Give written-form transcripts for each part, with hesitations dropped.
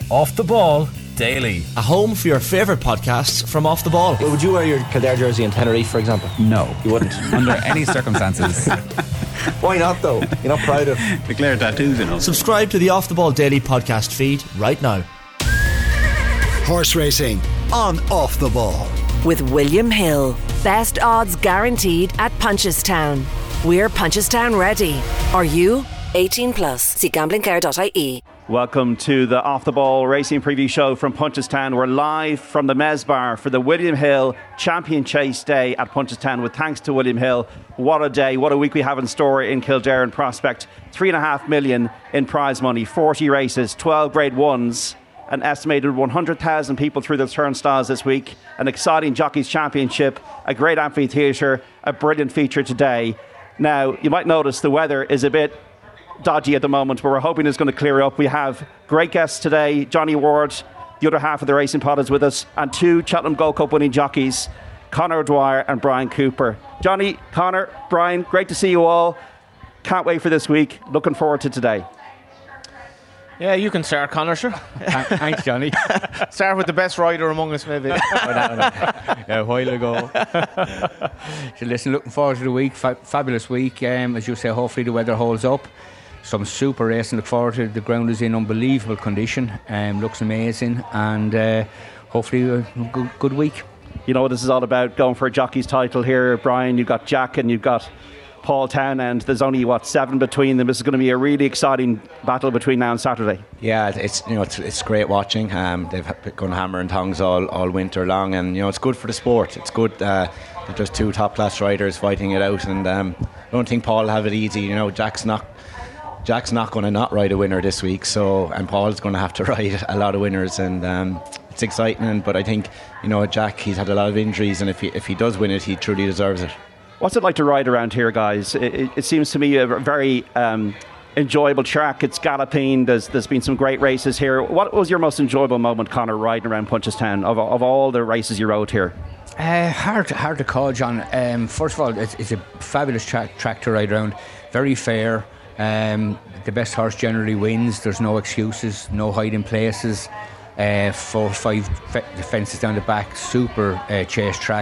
Off the Ball Daily. A home for your favourite podcasts from Off the Ball. Would you wear your Kildare jersey in Tenerife, for example? No. You wouldn't? Under any circumstances. Why not, though? You're not proud of... Declare tattoos, you know. Subscribe to the Off the Ball Daily podcast feed right now. Horse racing on Off the Ball. With William Hill. Best odds guaranteed at Punchestown. We're Punchestown ready. Are you? 18 plus. See gamblingcare.ie. Welcome to the Off the Ball Racing Preview Show from Punchestown. We're live from the Mezbar for the William Hill Champion Chase Day at Punchestown with thanks to William Hill. What a day, what a week we have in store in Kildare and Prospect. 3.5 million in prize money, 40 races, 12 grade ones, an estimated 100,000 people through the turnstiles this week, an exciting Jockeys Championship, a great amphitheatre, a brilliant feature today. Now, you might notice the weather is a bit dodgy at the moment, but we're hoping it's going to clear up. We have great guests today. Johnny Ward, the other half of the Racing Pod, is with us, and two Cheltenham Gold Cup winning jockeys, Conor Dwyer and Brian Cooper. Johnny, Conor, Brian, great to see you all. Can't wait for this week. Looking forward to today. Yeah, you can start, Conor, sure. Thanks, Johnny. Start with the best rider among us, maybe. Yeah, a while ago. So listen, looking forward to the week. Fabulous week. As you say, hopefully the weather holds up. Some super racing. Look forward to it. The ground is in unbelievable condition. Looks amazing. And hopefully a good week. You know what this is all about, going for a jockey's title here, Brian. You've got Jack and you've got Paul Townend. There's only 7 between them. This is going to be a really exciting battle between now and Saturday. Yeah, it's great watching. They've gone hammer and tongs all winter long, and it's good for the sport. It's good that there's two top class riders fighting it out, and I don't think Paul will have it easy. Jack's not going to not ride a winner this week, and Paul's going to have to ride a lot of winners, and it's exciting. But I think Jack, he's had a lot of injuries, and if he does win it, he truly deserves it. What's it like to ride around here, guys? It seems to me a very enjoyable track. It's galloping. There's been some great races here. What was your most enjoyable moment, Conor, riding around Punchestown of all the races you rode here? Hard to call, John. First of all, it's a fabulous track to ride around. Very fair. The best horse generally wins. There's no excuses, no hiding places. 4 or 5 fences down the back. Super chase track.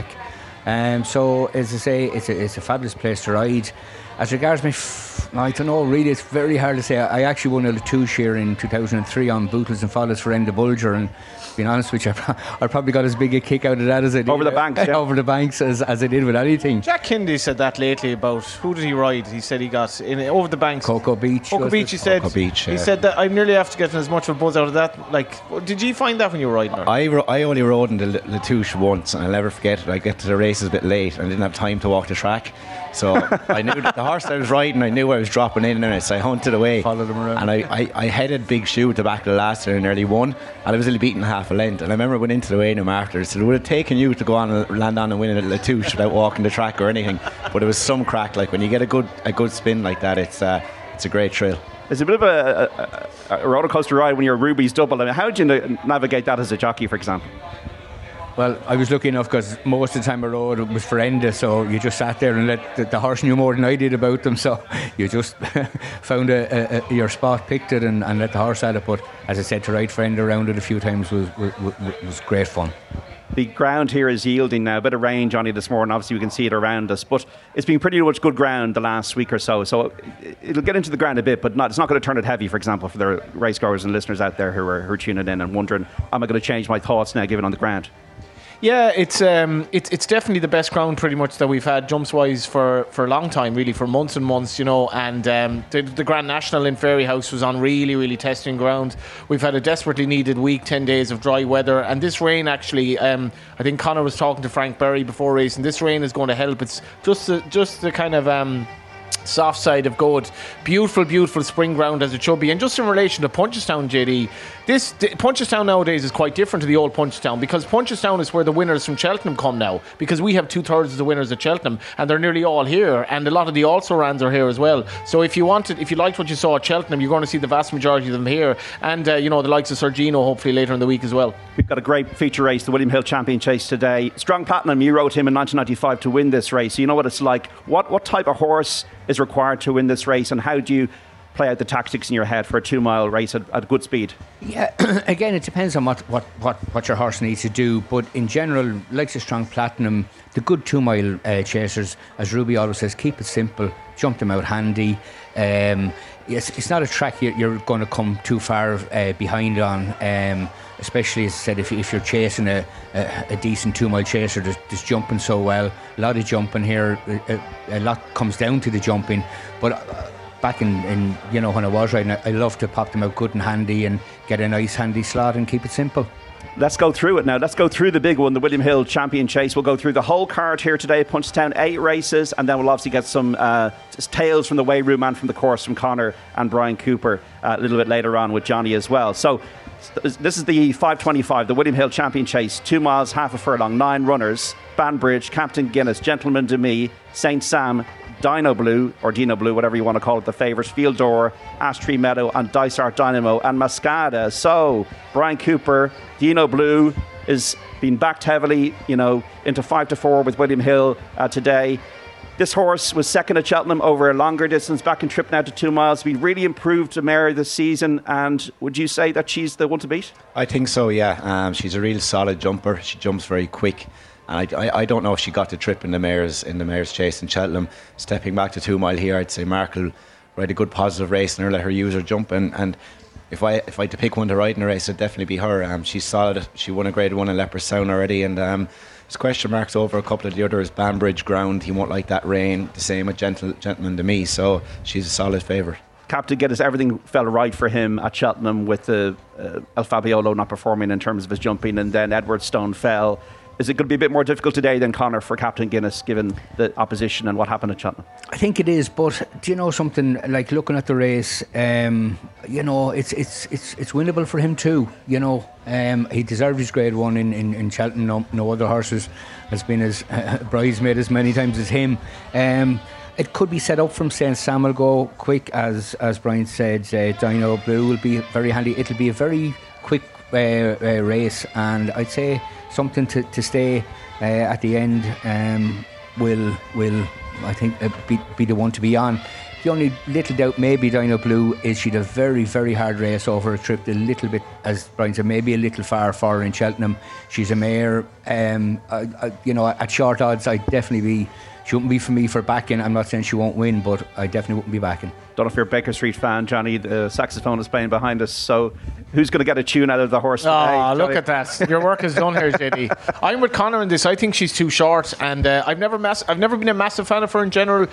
So, as I say, it's a fabulous place to ride. As regards me, I don't know, really, it's very hard to say. I actually won a Latouche here in 2003 on Bootles and Follows for Enda Bulger, and being honest with you, I probably got as big a kick out of that as I did. Over the banks, yeah. Over the banks as I did with anything. Jack Kindy said that lately about, who did he ride? He said he got over the banks. Cocoa Beach. He said. Cocoa Beach, yeah. He said that I nearly have to get as much of a buzz out of that. Like, did you find that when you were riding? I only rode in the Latouche once, and I'll never forget it. I get to the races a bit late and didn't have time to walk the track. So I knew that the horse I was riding, I knew I was dropping in it, so I hunted away. Followed him around. And I headed Big Shoe at the back of the last and nearly won, and I was only beaten half a length. And I remember I went into the weigh-in after, so it would have taken you to go on and land on and win a Latouche without walking the track or anything. But it was some crack. Like when you get a good spin like that, it's a great thrill. It's a bit of a roller coaster ride when you're Ruby's double. I mean, how did you navigate that as a jockey, for example? Well, I was lucky enough because most of the time I rode it was for Enda, so you just sat there and let the horse knew more than I did about them, so you just found your spot, picked it and let the horse at it. But as I said, to ride for Enda around it a few times was great fun. The ground here is yielding now, a bit of rain, Johnny, this morning. Obviously we can see it around us, but it's been pretty much good ground the last week or so it'll get into the ground a bit, but it's not going to turn it heavy, for example, for the racegoers and listeners out there who are tuning in and wondering, am I going to change my thoughts now given on the ground? Yeah, it's definitely the best ground pretty much that we've had jumps wise for a long time, really, for months and months, and the Grand National in Fairyhouse was on really testing ground. We've had a desperately needed week, 10 days of dry weather, and this rain actually, I think Conor was talking to Frank Berry before racing, this rain is going to help. It's just the kind of soft side of good. Beautiful spring ground as it should be. And just in relation to Punchestown, JD, Punchestown nowadays is quite different to the old Punchestown, because Punchestown is where the winners from Cheltenham come now, because we have 2/3 of the winners at Cheltenham and they're nearly all here, and a lot of the also-rans are here as well. So if you liked what you saw at Cheltenham, you're going to see the vast majority of them here, and the likes of Sir Gino hopefully later in the week as well. We've got a great feature race, the William Hill Champion Chase today. Strong Platinum, you rode him in 1995 to win this race. You know what it's like. What type of horse is required to win this race, and how do you play out the tactics in your head for a 2 mile race at good speed? Yeah, again, it depends on what your horse needs to do. But in general, like the Strong Platinum, the good 2 mile chasers, as Ruby always says, keep it simple, jump them out handy. Yes, it's not a track you're going to come too far behind on. Especially, as I said, if you're chasing a decent 2 mile chaser that's jumping so well. A lot of jumping here, a lot comes down to the jumping. But back in when I was riding, I love to pop them out good and handy and get a nice handy slot and keep it simple. Let's go through it now. Let's go through the big one, the William Hill Champion Chase. We'll go through the whole card here today at Punchestown, 8 races, and then we'll obviously get some tales from the weigh room and from the course from Conor and Brian Cooper a little bit later on with Johnny as well. So this is the 525, the William Hill Champion Chase, 2 miles, half a furlong, 9 runners: Banbridge, Captain Guinness, Gentleman de Mee, St. Sam, Dino Blue, or Dino Blue, whatever you want to call it, the favourites, Field Door, Ash Tree Meadow, and Dysart Dynamo, and Mascada. So, Brian Cooper, Dino Blue is being backed heavily, into 5-4 with William Hill today. This horse was second at Cheltenham over a longer distance, back in trip now to 2 miles. We really improved the mare this season, and would you say that she's the one to beat? I think so, yeah. She's a real solid jumper. She jumps very quick. And I don't know if she got the trip in the mare's chase in Cheltenham. Stepping back to 2 mile here, I'd say Mark will ride a good positive race and her let her use her jump. And if I had to pick one to ride in a race, it'd definitely be her. She's solid. She won a Grade 1 in Leopardstown already, and there's question marks over a couple of the others. Banbridge ground, he won't like that rain. The same with Gentleman de Mee, so she's a solid favourite. Captain Guinness, everything fell right for him at Cheltenham with the El Fabiolo not performing in terms of his jumping, and then Edwardstone fell. Is it going to be a bit more difficult today than Conor for Captain Guinness, given the opposition and what happened at Cheltenham? I think it is, but do you know something? Like looking at the race, it's winnable for him too. He deserved his Grade 1 in Cheltenham. No other horses has been as bridesmaid as many times as him. It could be set up from St. Sam will go quick, as Brian said. Dino Blue will be very handy. It'll be a very quick race, and I'd say something to stay at the end will I think be the one to be on. The only little doubt maybe Dino Blue is she'd a very, very hard race over a trip, a little bit, as Brian said, maybe a little far for her in Cheltenham. She's a mare, at short odds she wouldn't be for me for backing. I'm not saying she won't win, but I definitely wouldn't be backing. Don't know if you're a Baker Street fan, Johnny. The saxophone is playing behind us. So who's going to get a tune out of the horse today? Oh, look at that. Your work is done here, JD. I'm with Conor in this. I think she's too short, and I've never been a massive fan of her in general.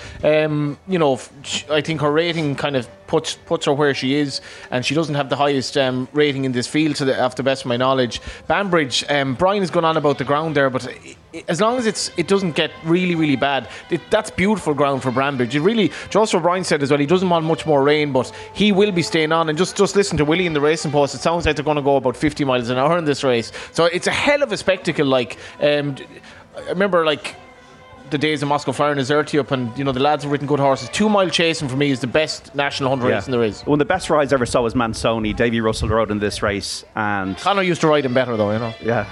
I think her rating kind of puts her where she is, and she doesn't have the highest rating in this field off the best of my knowledge. Banbridge, Brian has gone on about the ground there, but as long as it doesn't get really, really bad, that's beautiful ground for Banbridge. It really, just what Brian said as well, he doesn't want much more rain, but he will be staying on. And just listen to Willie in the Racing Post. It sounds like they're going to go about 50 miles an hour in this race. So it's a hell of a spectacle. I remember the days of Moscow Fire and Azertiup, and the lads have ridden good horses. 2 mile chasing for me is the best national hunt race in there is. One of the best rides I ever saw was Mansoni. Davy Russell rode in this race, and Conor used to ride him better though, Yeah.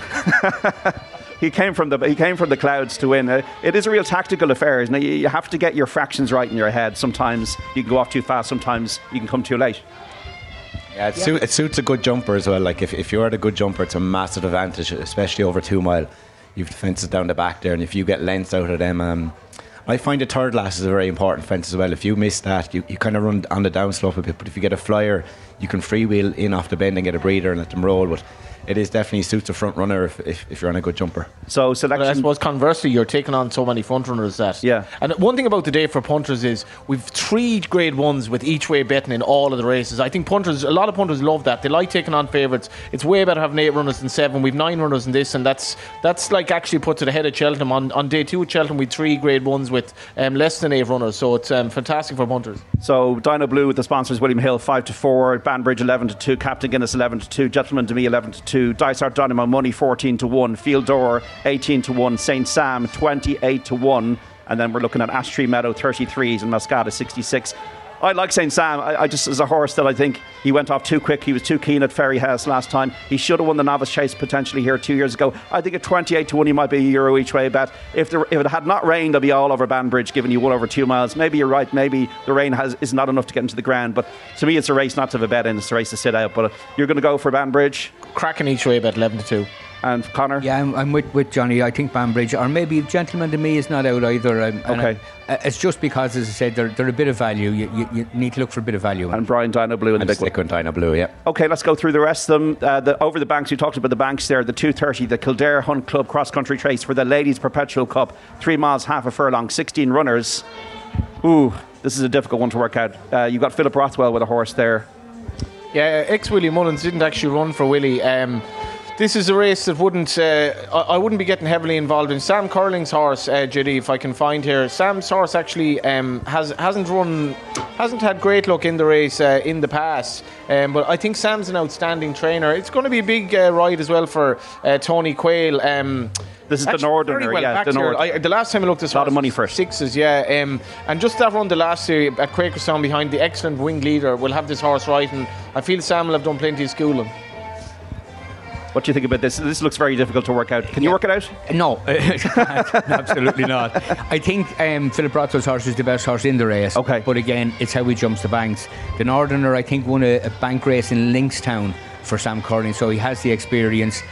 He came from the clouds to win. It is a real tactical affair, isn't it? You have to get your fractions right in your head. Sometimes you can go off too fast. Sometimes you can come too late. Yeah, it suits a good jumper as well. Like if you're at a good jumper, it's a massive advantage, especially over 2 mile. You've the fences down the back there, and if you get lengths out of them, I find the third last is a very important fence as well. If you miss that, you kind of run on the downslope a bit. But if you get a flyer, you can freewheel in off the bend and get a breather and let them roll. But it is definitely suits a front runner if you're on a good jumper. So selection. But I suppose conversely, you're taking on so many front runners that. Yeah. And one thing about the day for punters is we've 3 Grade 1s with each way betting in all of the races. I think a lot of punters love that. They like taking on favourites. It's way better having 8 runners than 7. We've 9 runners in this, and that's actually puts it ahead of Cheltenham. On day 2 at Cheltenham, we 3 Grade 1s with less than 8 runners. So it's fantastic for punters. So Dino Blue with the sponsors William Hill 5-4, Banbridge 11-2, Captain Guinness 11-2, Gentleman de Mee 11-2, Dysart Dynamo Money 14-1, Field Door 18-1, St. Sam 28-1, and then we're looking at Ash Tree Meadow 33s and Mascada 66. I like St. Sam. I just, as a horse that I think he went off too quick. He was too keen at Ferryhouse last time. He should have won the Novice Chase potentially here 2 years ago. I think at 28-1 he might be a euro each way bet. If it had not rained, I'd be all over Banbridge, giving you 1 over 2 miles. Maybe you're right. Maybe the rain is not enough to get into the ground. But to me, it's a race not to have a bet in. It's a race to sit out. But you're going to go for Banbridge. Cracking each way bet 11-2. And Conor? Yeah, I'm with Johnny. I think Banbridge, or maybe Gentleman to Me, is not out either. Okay. It's just because, as I said, they're a bit of value. You need to look for a bit of value. And Brian Dino Blue in the big one. Stick with Dino Blue, yeah. Okay, let's go through the rest of them. Over the banks, we talked about the banks there. The 2:30, the Kildare Hunt Club cross-country race for the Ladies Perpetual Cup. 3 miles, half a furlong, 16 runners. Ooh, this is a difficult one to work out. You've got Philip Rothwell with a horse there. Yeah, ex-Willie Mullins didn't actually run for Willie. This is a race that I wouldn't be getting heavily involved in. Sam Curling's horse, JD, if I can find here. Sam's horse actually hasn't had great luck in the race in the past. But I think Sam's an outstanding trainer. It's going to be a big ride as well for Tony Quayle. This is the Northerner, yeah. The last time I looked, this a lot of money for sixes, yeah. And just that run the last year at Quakerstown behind the excellent winged leader will have this horse right, and I feel Sam will have done plenty of schooling. What do you think about this? This looks very difficult to work out. Can you work it out? No, absolutely not. I think Philip Rothwell's horse is the best horse in the race. Okay. But again, it's how he jumps the banks. The Northerner, I think, won a bank race in Linkstown for Sam Curling, so he has the experience.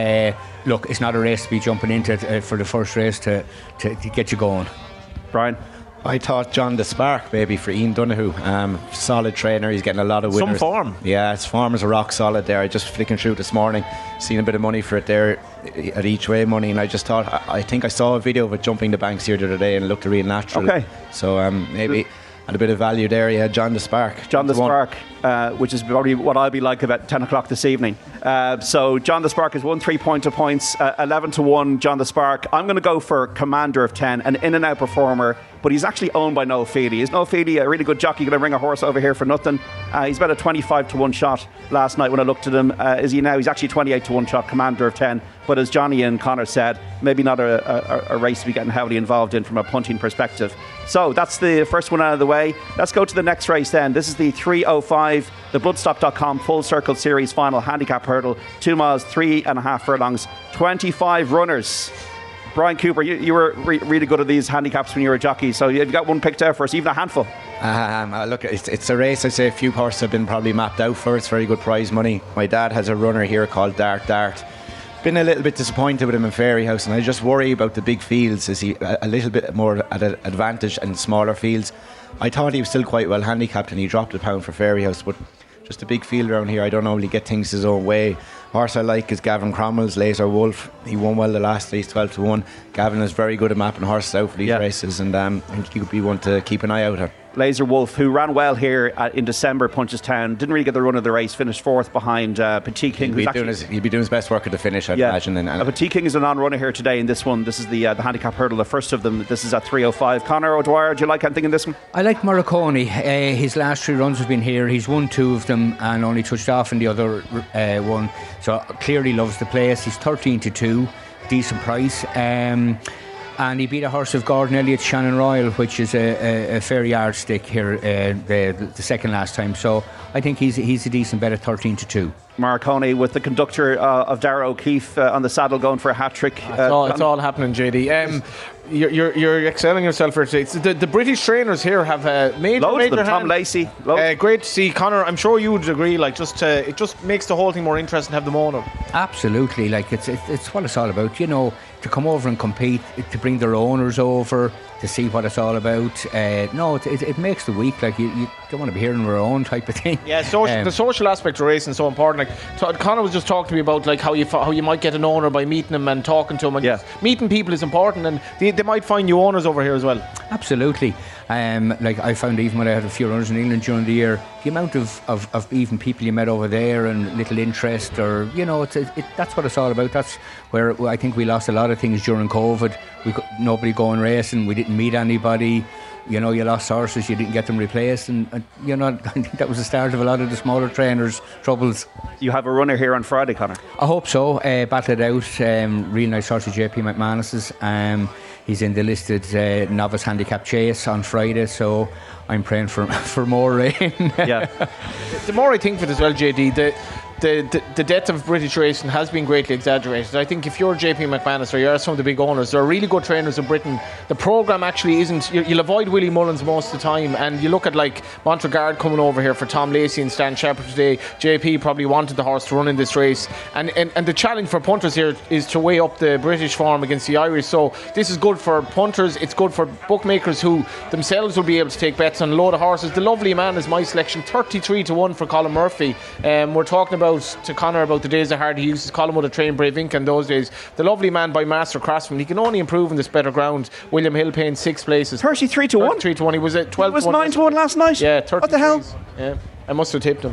Look, it's not a race to be jumping into for the first race to get you going. Brian? I thought John the Spark, maybe, for Ian Donoghue. Solid trainer, he's getting a lot of winners. Some form. Yeah, his form is a rock solid there. I just flicking through this morning, seen a bit of money for it there at each way money, and I just thought, I think I saw a video of it jumping the banks here the other day and it looked real natural. Okay. So maybe at a bit of value there, yeah, John the Spark. John the Spark, which is probably what I'll be like about 10 o'clock this evening. So John the Spark has won 3 points, 11-1, John the Spark. I'm going to go for Commander of 10, an in-and-out performer, but he's actually owned by Noel Feely. Is Noel Feely a really good jockey? Going to bring a horse over here for nothing? He's about a 25-1 shot last night when I looked at him. Is he now? He's actually 28-1 shot, Commander of 10. But as Johnny and Conor said, maybe not a race to be getting heavily involved in from a punting perspective. So that's the first one out of the way. Let's go to the next race then. This is the 3:05, the Bloodstock.com Full Circle Series final handicap hurdle. 2 miles, 3.5 furlongs, 25 runners. Brian Cooper, you were really good at these handicaps when you were a jockey, so you've got one picked out for us, even a handful. Look, it's a race. I'd say a few horses have been probably mapped out for. It's very good prize money. My dad has a runner here called Dart. Been a little bit disappointed with him in Ferryhouse, and I just worry about the big fields. Is he a little bit more at an advantage in smaller fields? I thought he was still quite well handicapped, and he dropped a pound for Ferryhouse, but just a big field around here. I don't know, will he get things his own way? Horse I like is Gavin Cromwell's Laser Wolf. He won well the last race, 12-1. Gavin is very good at mapping horses out for these races, and I think he could be one to keep an eye out on. Laser Wolf, who ran well here in December, Punchestown, didn't really get the run of the race, finished fourth behind Petit King. He'll be doing his best work at the finish, I'd imagine. Petit King is a non-runner here today in this one. This is the handicap hurdle, the first of them. This is at 3:05. Conor O'Dwyer, do you like anything in this one? I like Morricone. His last 3 runs have been here. He's won 2 of them and only touched off in the other one. So clearly loves the place. He's 13-2, decent price. And he beat a horse of Gordon Elliott's Shannon Royal, which is a fair yardstick here the second last time. So I think he's a decent bet at 13-2. Morricone with the conductor of Dara O'Keefe on the saddle going for a hat-trick. It's all happening, JD. You're excelling yourself for it. The British trainers here have made loads of them. hand. Tom Lacey. Great to see. Conor, I'm sure you would agree. It just makes the whole thing more interesting to have them on. Absolutely. It's what it's all about. To come over and compete, to bring their owners over, to see what it's all about. It makes the week. You don't want to be hearing our own type of thing. Yeah, the social aspect of racing is so important. Conor was just talking to me about how you might get an owner by meeting them and talking to them. And meeting people is important, and they might find you owners over here as well. Absolutely. I found even when I had a few runners in England during the year, the amount of even people you met over there and little interest, or that's what it's all about. That's where I think we lost a lot of things during COVID. Nobody going racing, we didn't meet anybody. You lost horses, you didn't get them replaced, and I think that was the start of a lot of the smaller trainers' troubles. You have a runner here on Friday, Conor? I hope so. Battled it out. Real nice horse, JP McManus's. He's in the listed novice handicap chase on Friday, so I'm praying for more rain. Yeah. The more I think of it as well, JD, the death of British racing has been greatly exaggerated. I think if you're JP McManus or you're some of the big owners, there are really good trainers in Britain. The programme actually isn't. You'll avoid Willie Mullins most of the time, and you look at like Montregard coming over here for Tom Lacey and Stan Shepherd today. JP probably wanted the horse to run in this race, and the challenge for punters here is to weigh up the British form against the Irish. So this is good for punters. It's good for bookmakers who themselves will be able to take bets on a load of horses. The Lovely Man is my selection, 33-1 for Colin Murphy. We're talking about to Conor about the days of hard. He used to call him with a train Brave Inca in those days. The Lovely Man by Master Craftsman. He can only improve in this better ground. William Hill paying 6 places. 33-1. 33-1. He was at 12. It was 9-1 last night. Yeah, 30. What the hell? Yeah, I must have tipped him.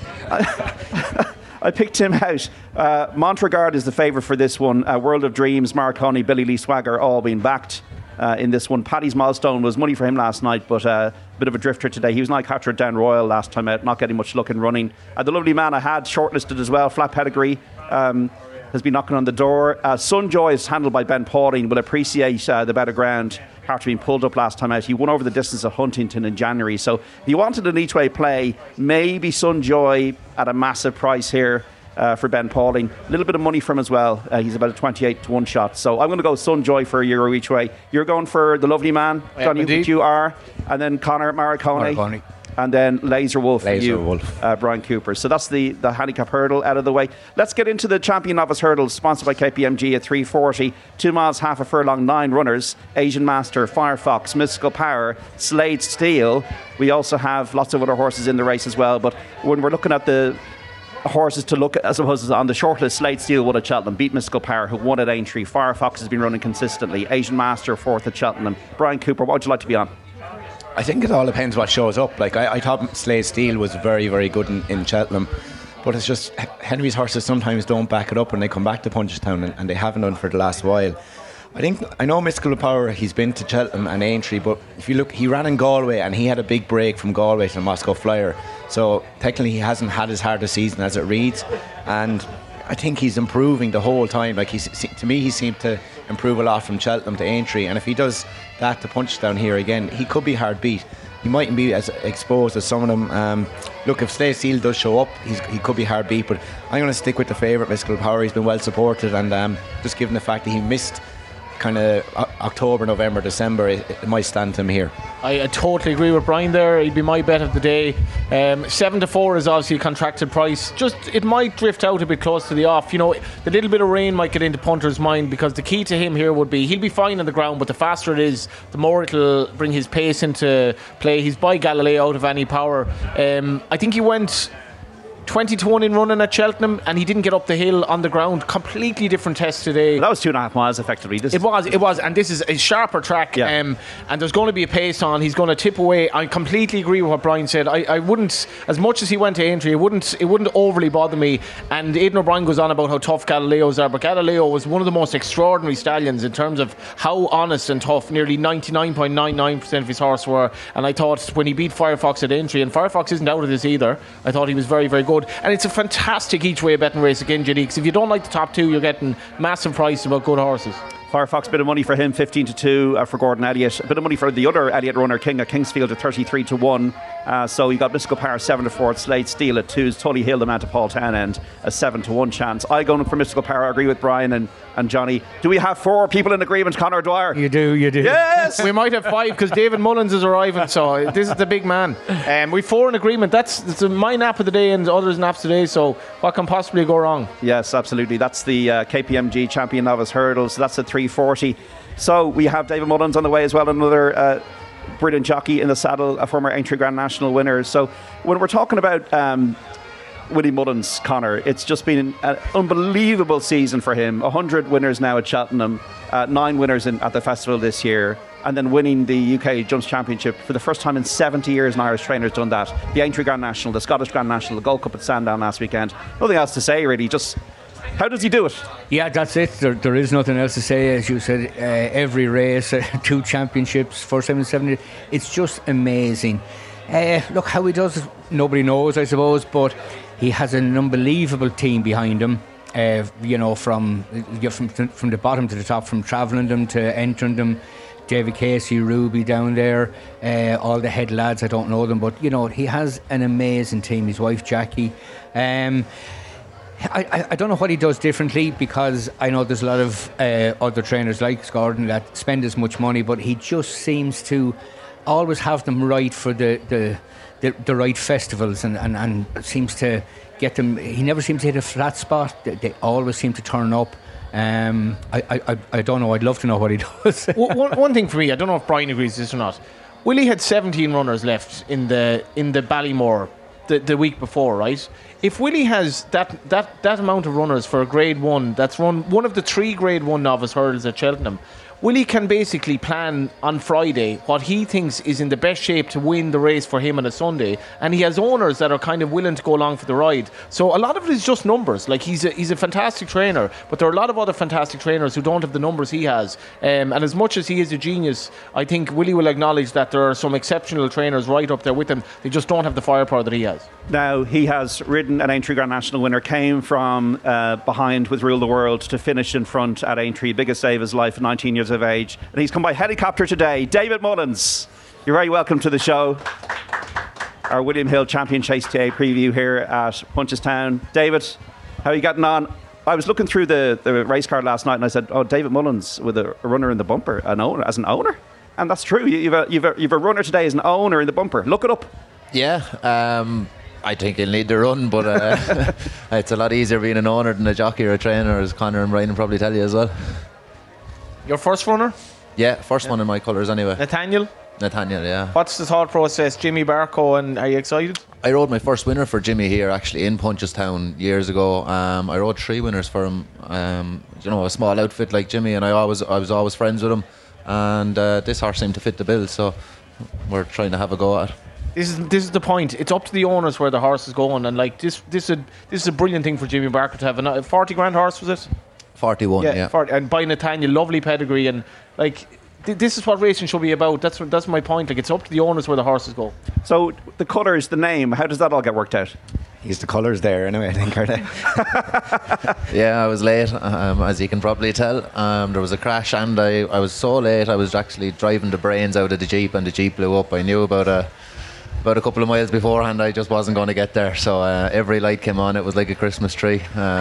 I picked him out. Montregard is the favourite for this one. World of Dreams, Mark Honey, Billy Lee Swagger all being backed in this one. Paddy's Milestone was money for him last night, but a bit of a drifter today. He was not captured down Royal last time out, not getting much luck in running. The Lovely Man I had shortlisted as well. Flat Pedigree has been knocking on the door. Sunjoy is handled by Ben Pauling. Will appreciate the better ground after being pulled up last time out. He won over the distance at Huntington in January. So if you wanted an each way play, maybe Sunjoy at a massive price here. For Ben Pauling. A little bit of money from him as well. He's about a 28-1 shot. So I'm going to go Sunjoy for a euro each way. You're going for the Lovely Man, Johnny, which you are. And then Conor Marconi. And then Laser Wolf for you, Brian Cooper. So that's the handicap hurdle out of the way. Let's get into the Champion Novice Hurdles, sponsored by KPMG at 3:40. 2 miles, half a furlong, 9 runners. Asian Master, Firefox, Mystical Power, Slade Steel. We also have lots of other horses in the race as well. But when we're looking at the horses to look at, I suppose, on the shortlist, Slade Steel won at Cheltenham, beat Mystical Power, who won at Aintree. Firefox has been running consistently. Asian Master, 4th at Cheltenham. Brian Cooper, what would you like to be on? I think it all depends what shows up. Like I thought Slade Steel was very, very good in Cheltenham, but it's just Henry's horses sometimes don't back it up when they come back to Punchestown, and they haven't done for the last while. I know Mystical Power, he's been to Cheltenham and Aintree, but if you look, he ran in Galway and he had a big break from Galway to the Moscow Flyer. So technically he hasn't had as hard a season as it reads, and I think he's improving the whole time. Like to me, he seemed to improve a lot from Cheltenham to Aintree, and if he does that to Punchestown here again, he could be hard beat. He mightn't be as exposed as some of them. Look, if Slade Steel does show up, he could be hard beat, but I'm going to stick with the favourite, Mystical Power. He's been well supported, and just given the fact that he missed kind of October, November, December, it might stand to him here. I totally agree with Brian there. He'd be my bet of the day. 7-4 is obviously a contracted price. Just it might drift out a bit close to the off. You know, the little bit of rain might get into punter's mind, because the key to him here would be he'll be fine on the ground, but the faster it is, the more it'll bring his pace into play. He's by Galileo out of any power. I think he went 20-1 in running at Cheltenham, and he didn't get up the hill on the ground. Completely different test today. Well, that was 2.5 miles effectively. It was, and this is a sharper track. Yeah. And there's going to be a pace on. He's going to tip away. I completely agree with what Brian said. I wouldn't, as much as he went to Aintree, it wouldn't overly bother me. And Aidan O'Brien goes on about how tough Galileos are, but Galileo was one of the most extraordinary stallions in terms of how honest and tough nearly 99.99% of his horse were. And I thought when he beat Firefox at Aintree, and Firefox isn't out of this either, I thought he was very, very good. And it's a fantastic each way betting race again, JD, because if you don't like the top two, you're getting massive price about good horses. Firefox, bit of money for him, 15-2 for Gordon Elliott. A bit of money for the other Elliott runner, King at Kingsfield at 33-1. So you got Mystical Power 7-4, Slade Steel at 2s, Tully Hill, the man to Paul Townend, a 7-1 chance. I go for Mystical Power. I agree with Brian and Johnny. Do we have 4 people in agreement? Conor Dwyer. You do. Yes. We might have 5 because David Mullins is arriving. So this is the big man. We've 4 in agreement. That's my nap of the day and others' naps today. So what can possibly go wrong? Yes, absolutely. That's the KPMG Champion Novice Hurdles. So that's at 3:40. So we have David Mullins on the way as well, another brilliant jockey in the saddle, a former Aintree Grand National winner. So when we're talking about Willie Mullins, Conor, it's just been an unbelievable season for him. 100 winners now at Cheltenham, 9 winners at the festival this year, and then winning the UK Jumps Championship for the first time in 70 years. An Irish trainer's done that. The Aintree Grand National, the Scottish Grand National, the Gold Cup at Sandown last weekend. Nothing else to say really, just how does he do it? Yeah, that's it. There is nothing else to say. As you said, every race, 2 championships, first time in 70. It's just amazing. Look, how he does it, nobody knows, I suppose, but he has an unbelievable team behind him. from the bottom to the top, from travelling them to entering them. David Casey, Ruby down there, all the head lads, I don't know them, but he has an amazing team. His wife Jackie. I don't know what he does differently, because I know there's a lot of other trainers like Gordon that spend as much money, but he just seems to always have them right for the right festivals, and seems to get them. He never seems to hit a flat spot. They always seem to turn up. I don't know. I'd love to know what he does. One thing for me, I don't know if Brian agrees with this or not. Willie had 17 runners left in the Ballymore the week before, right? If Willie has that amount of runners for a Grade 1, that's one of the 3 Grade 1 novice hurdles at Cheltenham, Willie can basically plan on Friday what he thinks is in the best shape to win the race for him on a Sunday, and he has owners that are kind of willing to go along for the ride. So a lot of it is just numbers. Like, he's a fantastic trainer, but there are a lot of other fantastic trainers who don't have the numbers he has. And as much as he is a genius, I think Willie will acknowledge that there are some exceptional trainers right up there with him. They just don't have the firepower that he has. Now, he has ridden an Aintree Grand National winner, came from behind with Rule the World to finish in front at Aintree, biggest day of his life, 19 years of age, and he's come by helicopter today. David Mullins, you're very welcome to the show. Our William Hill Champion Chase Day preview here at Punchestown. David, how are you getting on? I was looking through the race card last night, and I said, "Oh, David Mullins with a runner in the bumper, an owner," and that's true. You've a runner today as an owner in the bumper. Look it up. Yeah. I think he'll need the run, but it's a lot easier being an owner than a jockey or a trainer, as Conor and Brian will probably tell you as well. Your first runner? Yeah, first one in my colours anyway. Nathaniel, yeah. what's the thought process? Jimmy Barco, and are you excited? I rode my first winner for Jimmy here, actually, in Punchestown years ago. I rode 3 winners for him. A small outfit like Jimmy, and I was always friends with him. And this horse seemed to fit the bill, so we're trying to have a go at it. This is the point. It's up to the owners where the horse is going, and like this is a brilliant thing for Jimmy Barker to have a 40 grand horse, was it? 41, yeah. 40, and by Nathaniel, lovely pedigree, and like this is what racing should be about. That's my point. Like, it's up to the owners where the horses go. So the colours, the name, how does that all get worked out? He's the colours there anyway, I think, are they? Yeah, I was late, as you can probably tell. There was a crash, and I was so late. I was actually driving the brains out of the Jeep, and the Jeep blew up. I knew about a couple of miles beforehand I just wasn't going to get there, so every light came on. It was like a Christmas tree.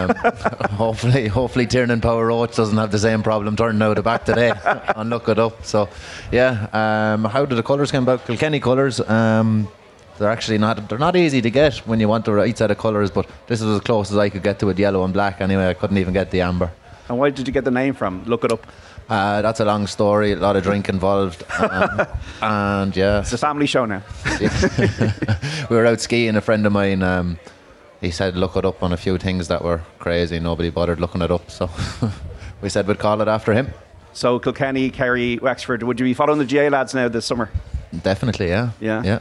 Hopefully Tiernan Power Roach doesn't have the same problem turning out the back today and look it up. So yeah, how did the colours come about? Kilkenny colours, they're actually not easy to get when you want the right set of colours, but this was as close as I could get to it, yellow and black anyway. I couldn't even get the amber. And where did you get the name from? Look it up. That's a long story, a lot of drink involved, and yeah. It's a family show now. We were out skiing, a friend of mine, he said look it up on a few things that were crazy, nobody bothered looking it up, so we said we'd call it after him. So Kilkenny, Kerry, Wexford, would you be following the GA lads now this summer? Definitely, yeah.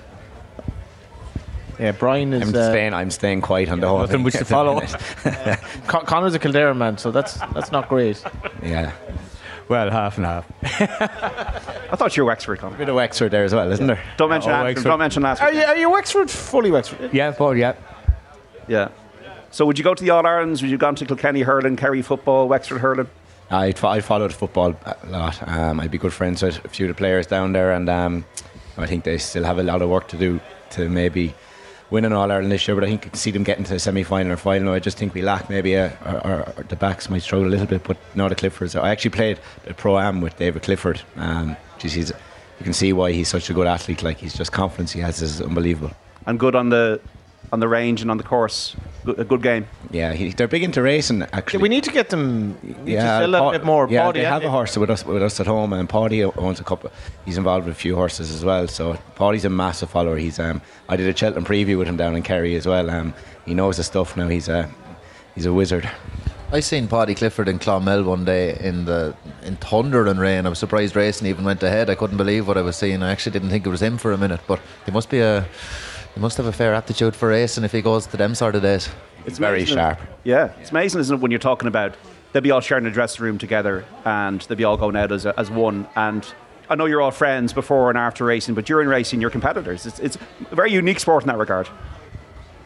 Yeah, Brian is. I'm staying quiet on the whole nothing thing. much to follow. Connor's a Kildare man, so that's not great. Yeah. Well, half and half. I thought you were Wexford, Conor. A bit of Wexford there as well, isn't there? Don't mention Antrim. Don't mention last week. Are you Wexford? Fully Wexford? Yeah, but yeah. Yeah. So would you go to the All-Irelands? Would you gone to Kilkenny hurling, Kerry football, Wexford hurling? I followed football a lot. I'd be good friends with a few of the players down there, and I think they still have a lot of work to do to maybe win an All-Ireland this year, but I think I can see them getting to the semi-final or final. I just think we lack maybe the backs might struggle a little bit, but not the Cliffords. I actually played the Pro-Am with David Clifford. You can see why he's such a good athlete. Like, he's just confidence he has is unbelievable. And good on the range and on the course. A good game. Yeah, they're big into racing, actually. Yeah, we need to get them. Yeah, a little bit more. Yeah, body, they have a horse with us at home, and Paddy owns a couple. He's involved with a few horses as well. So Paddy's a massive follower. He's I did a Cheltenham preview with him down in Kerry as well. He knows the stuff now. He's a wizard. I seen Paddy Clifford in Clonmel one day in thunder and rain. I was surprised racing even went ahead. I couldn't believe what I was seeing. I actually didn't think it was him for a minute, but he must have a fair aptitude for racing if he goes to them sort of days. It's very sharp. Yeah, it's amazing, isn't it, when you're talking about they'll be all sharing a dressing room together and they'll be all going out as one. And I know you're all friends before and after racing, but during racing you're competitors. It's a very unique sport in that regard.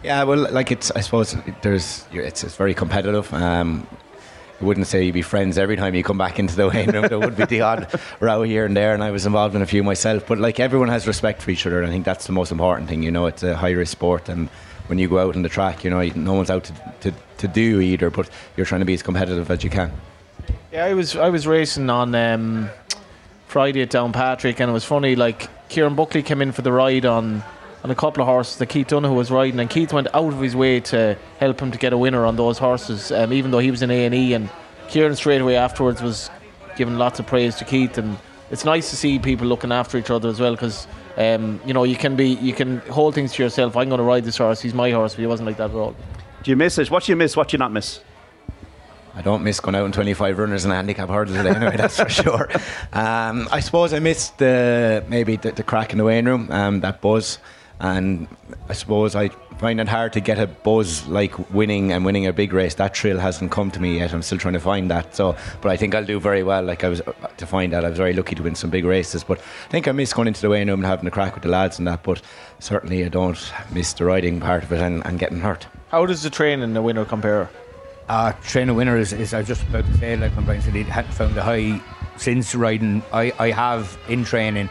Yeah, well, like I suppose it's very competitive. I wouldn't say you'd be friends every time you come back into the weighing room. There would be the odd row here and there, and I was involved in a few myself. But like everyone has respect for each other, and I think that's the most important thing. It's a high risk sport, and when you go out on the track, no one's out to do either, but you're trying to be as competitive as you can. Yeah, I was racing on Friday at Downpatrick, and it was funny. Like Kieran Buckley came in for the ride on a couple of horses that Keith Donoghue was riding, and Keith went out of his way to help him to get a winner on those horses, even though he was in A&E, and Kieran straight away afterwards was giving lots of praise to Keith. And it's nice to see people looking after each other as well, because you can hold things to yourself. I'm going to ride this horse, he's my horse, but he wasn't like that at all. Do you miss it? What do you miss? What do you not miss? I don't miss going out in 25 runners in a handicap hurdle today, anyway, that's for sure. I suppose I missed the crack in the weighing room, that buzz. And I suppose I find it hard to get a buzz like winning a big race. That thrill hasn't come to me yet. I'm still trying to find that. But I think I'll do very well. Like I was very lucky to win some big races. But I think I miss going into the weighing room and having a crack with the lads and that. But certainly I don't miss the riding part of it and getting hurt. How does the training in the winner compare? Training winner is I was just about to say, like when Brian said he hadn't found the high since riding. I have in training.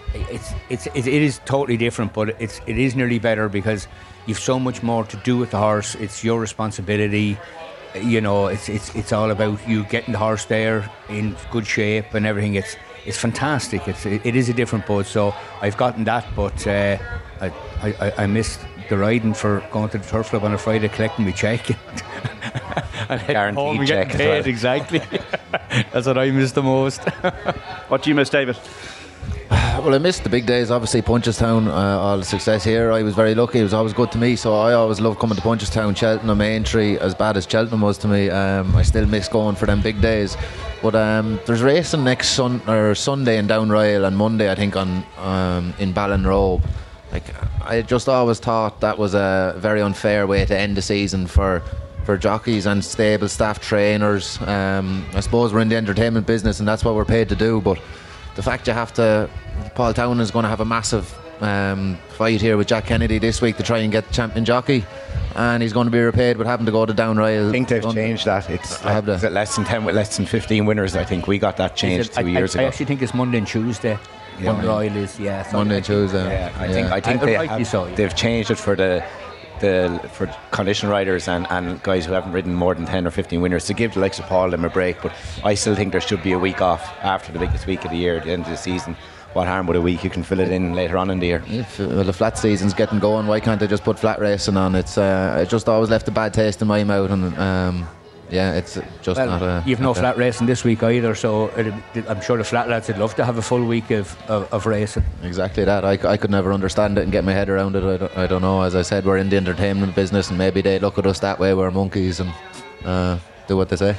It is totally different, but it is nearly better because you've so much more to do with the horse. It's your responsibility. It's all about you getting the horse there in good shape and everything. It's fantastic. It is a different buzz. So I've gotten that, but I missed the riding for going to the Turf Club on a Friday, collecting my check. Guaranteed check. Paid, exactly. That's what I miss the most. What do you miss, David? Well, I missed the big days, obviously. Punchestown, all the success here. I was very lucky. It was always good to me, so I always loved coming to Punchestown. Cheltenham, Aintree, as bad as Cheltenham was to me, I still miss going for them big days. But there's racing next Sunday in Downroyal and Monday, I think, in Ballinrobe. Like, I just always thought that was a very unfair way to end the season for jockeys and stable staff, trainers. I suppose we're in the entertainment business and that's what we're paid to do, but the fact Paul Town is going to have a massive fight here with Jack Kennedy this week to try and get the champion jockey, and he's going to be repaid with having to go to Downroyal. I think they've changed that. It's less than 10 with less than 15 winners. I think we got that changed 2 years ago. I actually think it's Monday and Tuesday. Downroyal is Monday and Tuesday. Yeah, I think they've changed it for for condition riders and guys who haven't ridden more than 10 or 15 winners, to give the likes of Paul them a break. But I still think there should be a week off after the biggest week of the year at the end of the season. What harm with a week? You can fill it in later on in the year. If the flat season's getting going, why can't they just put flat racing on? It just always left a bad taste in my mouth, and it's just not. You've no flat racing this week either, so I'm sure the flat lads would love to have a full week of racing. Exactly that. I could never understand it and get my head around it. I don't know. As I said, we're in the entertainment business, and maybe they look at us that way. We're monkeys and do what they say.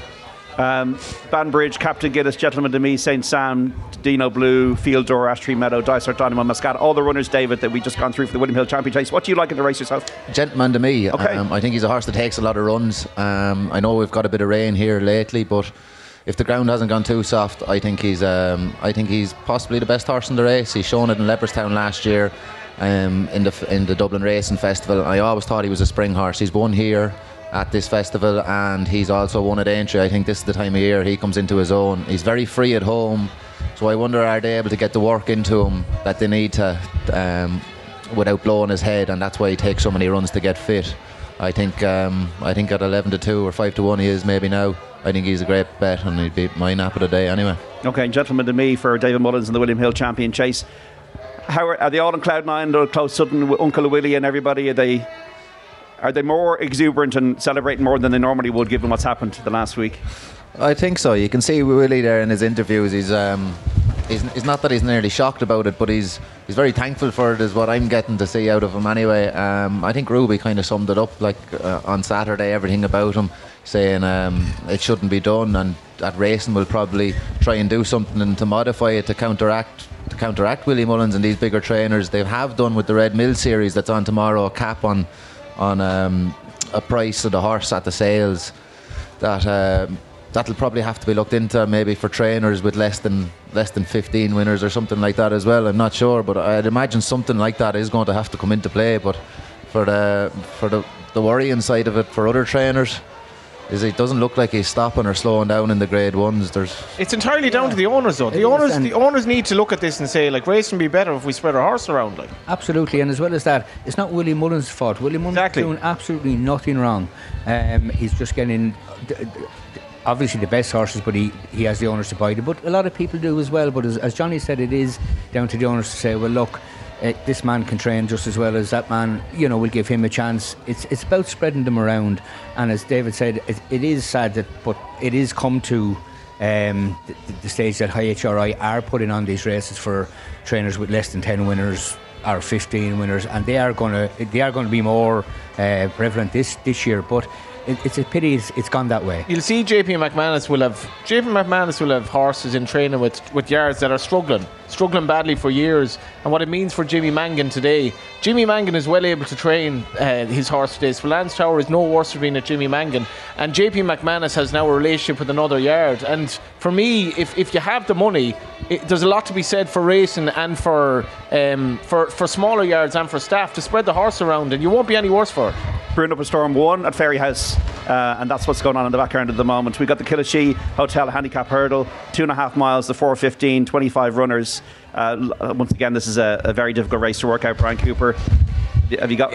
Banbridge, Captain Gillis, Gentleman de Mee, St Sam, Dino Blue, Field Door, Ashtree Meadow, Dysart, Dynamo, Mascata, all the runners, David, that we just gone through for the William Hill Champion Chase. What do you like in the race yourself? Gentleman de Mee. Okay. I think he's a horse that takes a lot of runs. I know we've got a bit of rain here lately, but if the ground hasn't gone too soft, I think he's possibly the best horse in the race. He's shown it in Leopardstown last year, in the Dublin Racing Festival. I always thought he was a spring horse. He's won here at this festival, and he's also won at Aintree. I think this is the time of year he comes into his own. He's very free at home, so I wonder, are they able to get the work into him that they need to without blowing his head, and that's why he takes so many runs to get fit. I think at 11-2 or 5-1 he is maybe now. I think he's a great bet, and he'd be my nap of the day anyway. Okay, Gentleman de Mee for David Mullins in the William Hill Champion Chase. How are they all on cloud nine? Or close Sutton, Uncle Willie and everybody? Are they more exuberant and celebrating more than they normally would, given what's happened the last week? I think so. You can see Willie there in his interviews. He's not that he's nearly shocked about it, but he's very thankful for it, is what I'm getting to see out of him anyway. I think Ruby kind of summed it up on Saturday, everything about him, saying it shouldn't be done, and that racing will probably try and do something and to modify it to counteract Willie Mullins and these bigger trainers. They have done with the Red Mill series that's on tomorrow, a cap on a price of the horse at the sales that'll probably have to be looked into, maybe for trainers with less than 15 winners or something like that as well. I'm not sure, but I'd imagine something like that is going to have to come into play. But for the worrying side of it for other trainers is it doesn't look like he's stopping or slowing down in the grade ones. It's entirely down to the owners, though. The owners need to look at this and say, like, racing would be better if we spread our horse around. Like, absolutely, and as well as that, it's not Willie Mullins' fault. Willie Mullins is doing absolutely nothing wrong. He's just getting obviously the best horses, but he has the owners to buy them. But a lot of people do as well. But as Johnny said, it is down to the owners to say, well, look, this man can train just as well as that man, we'll give him a chance. It's about spreading them around, and as David said, it is sad but it is come to the stage that IHRI are putting on these races for trainers with less than 10 winners or 15 winners, and they are going to be more prevalent this year. But it's a pity it's gone that way. You'll see JP McManus will have horses in training with yards that are struggling badly for years. And what it means for Jimmy Mangan today, Jimmy Mangan is well able to train his horse today. So Lance Tower is no worse for being at Jimmy Mangan, and JP McManus has now a relationship with another yard. And for me, if you have the money, there's a lot to be said for racing and for smaller yards and for staff to spread the horse around, and you won't be any worse for it. Brewing Up a Storm 1 at Ferryhouse, and that's what's going on in the background at the moment. We've got the Killashee Hotel Handicap Hurdle, 2.5 miles, the 4:15, 25 runners. Once again, this is a very difficult race to work out. Brian Cooper, have you got...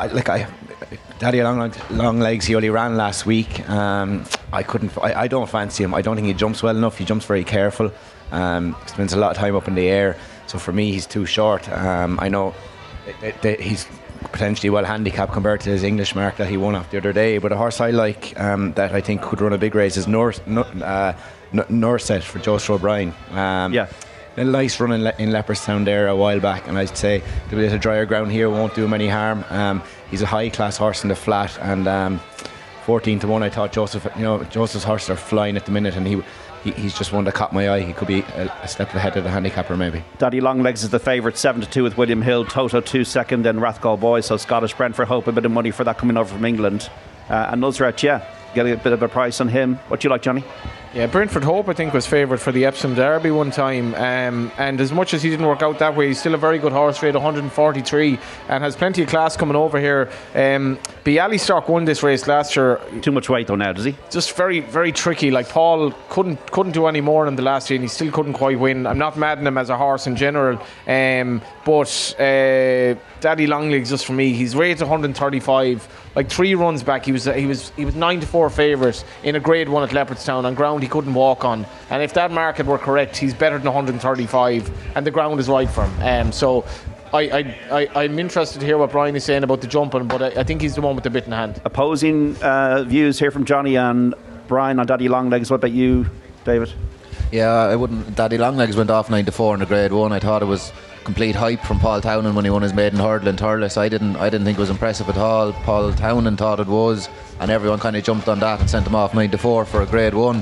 Daddy long legs, he only ran last week. I don't fancy him. I don't think he jumps well enough. He jumps very careful. Spends a lot of time up in the air. So for me, he's too short. I know he's potentially well handicapped compared to his English mark that he won off the other day, but a horse I like that I think could run a big race is Norset for Joseph O'Brien. A nice run in Leopardstown there a while back, and I'd say the bit of drier ground here won't do him any harm. He's a high class horse in the flat, and 14 to 1 I thought Joseph's horses are flying at the minute, and he's just one that caught my eye. He could be a step ahead of the handicapper maybe. Daddy Longlegs is the favourite, 7-2 with William Hill, Toto 2 second, and Rathgall Boy. So Scottish Brentford hope a bit of money for that coming over from England. And Nuzrat, get a bit of a price on him. What do you like, Johnny? Yeah, Brentford Hope I think was favoured for the Epsom Derby one time, and as much as he didn't work out that way, he's still a very good horse, rate 143, and has plenty of class coming over here. Bialystok won this race last year. Too much weight though now, does he? Just very, very tricky. Like Paul couldn't do any more than the last year, and he still couldn't quite win. I'm not mad at him as a horse in general, but Daddy Longlegs, just for me, he's rated 135. Like 3 runs back, he was 9-4 favourite in a Grade 1 at Leopardstown on ground he couldn't walk on. And if that market were correct, he's better than 135, and the ground is right for him. So I'm interested to hear what Brian is saying about the jumping, but I think he's the one with the bit in hand. Opposing views here from Johnny and Brian on Daddy Longlegs. What about you, David? Yeah, I wouldn't. Daddy Longlegs went off 9-4 in the Grade 1. I thought it was complete hype from Paul Townend when he won his maiden hurdle in Thurles. I didn't think it was impressive at all. Paul Townend thought it was, and everyone kind of jumped on that and sent him off 9-4 for a Grade 1.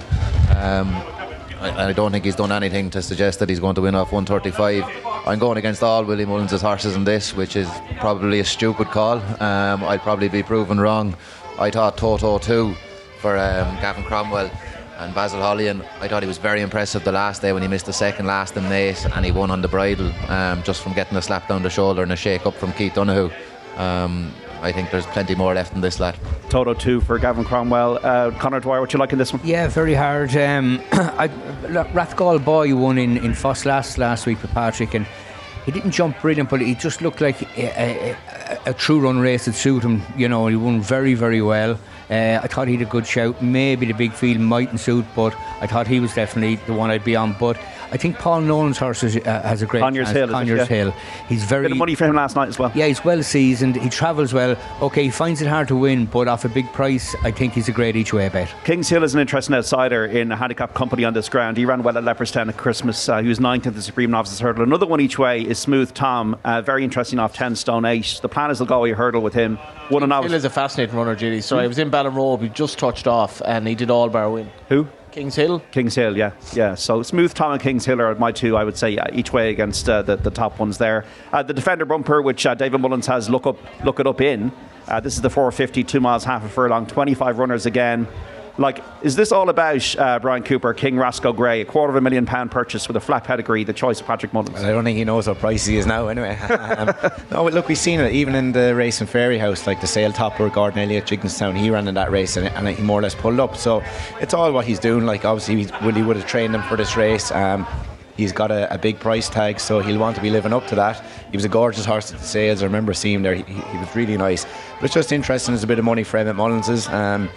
I don't think he's done anything to suggest that he's going to win off 135. I'm going against all Willie Mullins' horses in this, which is probably a stupid call. I'll probably be proven wrong. I thought Toto 2 for Gavin Cromwell and Basil Hollyan. I thought he was very impressive the last day when he missed the second last in Naas, and he won on the bridle just from getting a slap down the shoulder and a shake up from Keith Donoghue. I think there's plenty more left in this lad. Toto 2 for Gavin Cromwell. Conor Dwyer, what you like in this one? Yeah, very hard. Rathgall Boy won in Foss last week with Patrick, and he didn't jump brilliant, but he just looked like a true run race that suited him. He won very, very well. I thought he had a good shout. Maybe the big field mightn't suit, but I thought he was definitely the one I'd be on. But I think Paul Nolan's horse has a great Conyers Hill. Conyers Hill. He's very... Bit of money for him last night as well. Yeah, he's well seasoned. He travels well. Okay, he finds it hard to win, but off a big price, I think he's a great each way bet. Kings Hill is an interesting outsider in a handicap company on this ground. He ran well at Leopardstown at Christmas. He was 9th at the Supreme Novices Hurdle. Another one each way is Smooth Tom. Very interesting off 10 stone 8. The plan is the Galway Hurdle with him. Hill is a fascinating runner, Gilly. So I was in Ballinrobe. He just touched off, and he did all bar win. Who? Kings Hill. Kings Hill, yeah. So Smooth Tom and Kings Hill are my two, I would say, each way against the top ones there. The Defender Bumper, which David Mullins has look it up in. This is the 450, 2 miles, half a furlong, 25 runners again. Like, is this all about Brian Cooper, King Rasco Grey, £250,000 purchase with a flat pedigree, the choice of Patrick Mullins? Well, I don't think he knows what price he is now anyway. No, look, we've seen it even in the race in Fairyhouse, like the sale topper Gordon Elliott, Jigginstown, he ran in that race and he more or less pulled up. So it's all what he's doing. Like, obviously Willie would have trained him for this race. He's got a big price tag, so he'll want to be living up to that. He was a gorgeous horse at the sales. I remember seeing him there. He was really nice. But it's just interesting. There's a bit of money for Emmett Mullins's.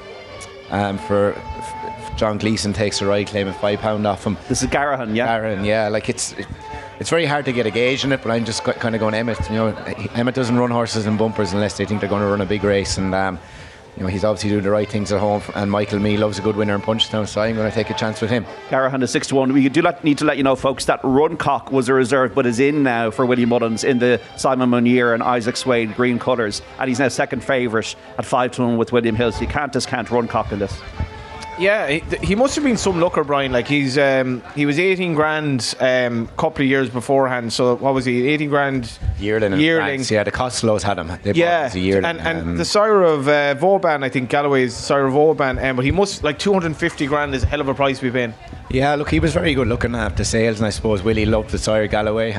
For John Gleeson takes a ride, claiming £5 off him. This is Garahan, yeah? Garahan, yeah. Like, it's very hard to get a gauge in it, but I'm just kind of going, Emmett. You know, Emmett doesn't run horses in bumpers unless they think they're going to run a big race, and you know, he's obviously doing the right things at home. And Michael Mee loves a good winner in Punchestown, so I'm going to take a chance with him. Garahan is 6-1. We do need to let you know, folks, that Runcock was a reserve, but is in now for Willie Mullins in the Simon Munier and Isaac Swade green colours, and he's now second favourite at 5-1 with William Hill. So you can't discount Runcock in this. Yeah, he must have been some looker, Brian. Like, he was 18 grand couple of years beforehand. So what was he? 18 grand yearling. Yeah, the Costellos had him. They bought him as a yearling. And the sire of Vauban, I think Galloway is the sire of Vauban. But he must, like, 250 grand is a hell of a price to be paying. Yeah, look, he was very good looking at the sales, and I suppose Willie loved the sire Galloway.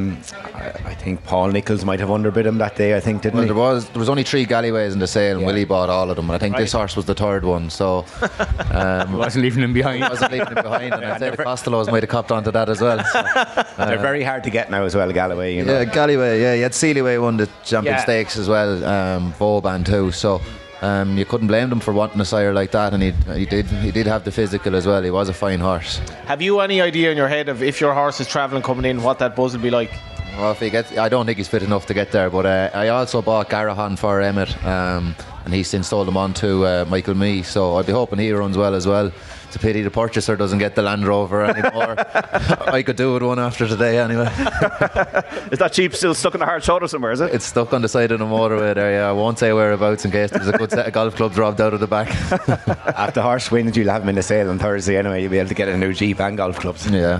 I think Paul Nichols might have underbid him that day, I think, didn't he? There was only 3 Galloways in the sale, and Willie bought all of them. And I think this horse was the third one, so wasn't leaving him behind. And I'd say the Costellos might have copped onto that as well. So, they're very hard to get now as well, Galloway. You know? Yeah, Galloway. Yeah, you had Seelyway won the Champion Stakes as well. Vauban too. So. You couldn't blame them for wanting a sire like that, and he did have the physical as well. He was a fine horse. Have you any idea in your head of if your horse is travelling coming in, what that buzz will be like? Well, if he gets, I don't think he's fit enough to get there. But I also bought Garahan for Emmett, and he's since sold him on to Michael Mee. So I'd be hoping he runs well as well. It's a pity the purchaser doesn't get the Land Rover anymore. I could do with one after today anyway. Is that Jeep still stuck in the hard shoulder somewhere, is it? It's stuck on the side of the motorway there, yeah. I won't say whereabouts in case there's a good set of golf clubs robbed out of the back. After the horse wins, you'll have him in the sale on Thursday anyway. You'll be able to get a new Jeep and golf clubs. Yeah.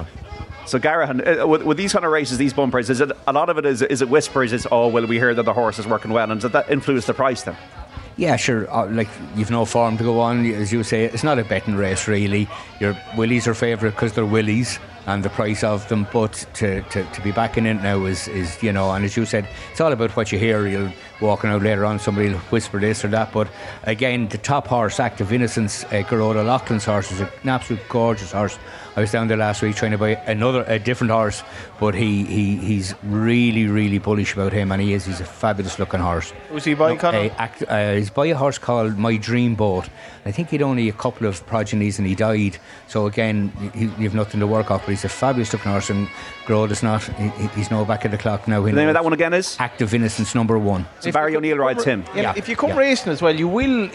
So Garahan, with these kind of races, these bumpers, is it a lot of it is it whispers? Is we hear that the horse is working well, and does that influence the price then? Yeah, sure. Like, you've no form to go on, as you say. It's not a betting race, really. Your Willies are favourite because they're Willies and the price of them. But to be backing in now is you know, and as you said, it's all about what you hear. You'll walking out later on, somebody will whisper this or that. But again, the top horse, Active Innocence, Garota Loughlin's horse, is an absolute gorgeous horse. I was down there last week trying to buy a different horse, but he's really, really bullish about him, and he's a fabulous looking horse. Was he buying, Conor? He's buying a horse called My Dream Boat. I think he'd only a couple of progenies and he died. So again, you've nothing to work off, but he's a fabulous looking horse, and Garota's not. He's no back at the clock now. The name of that one again is? Active Innocence #1. So Barry O'Neill rides him. Yeah, if you come racing as well, you will.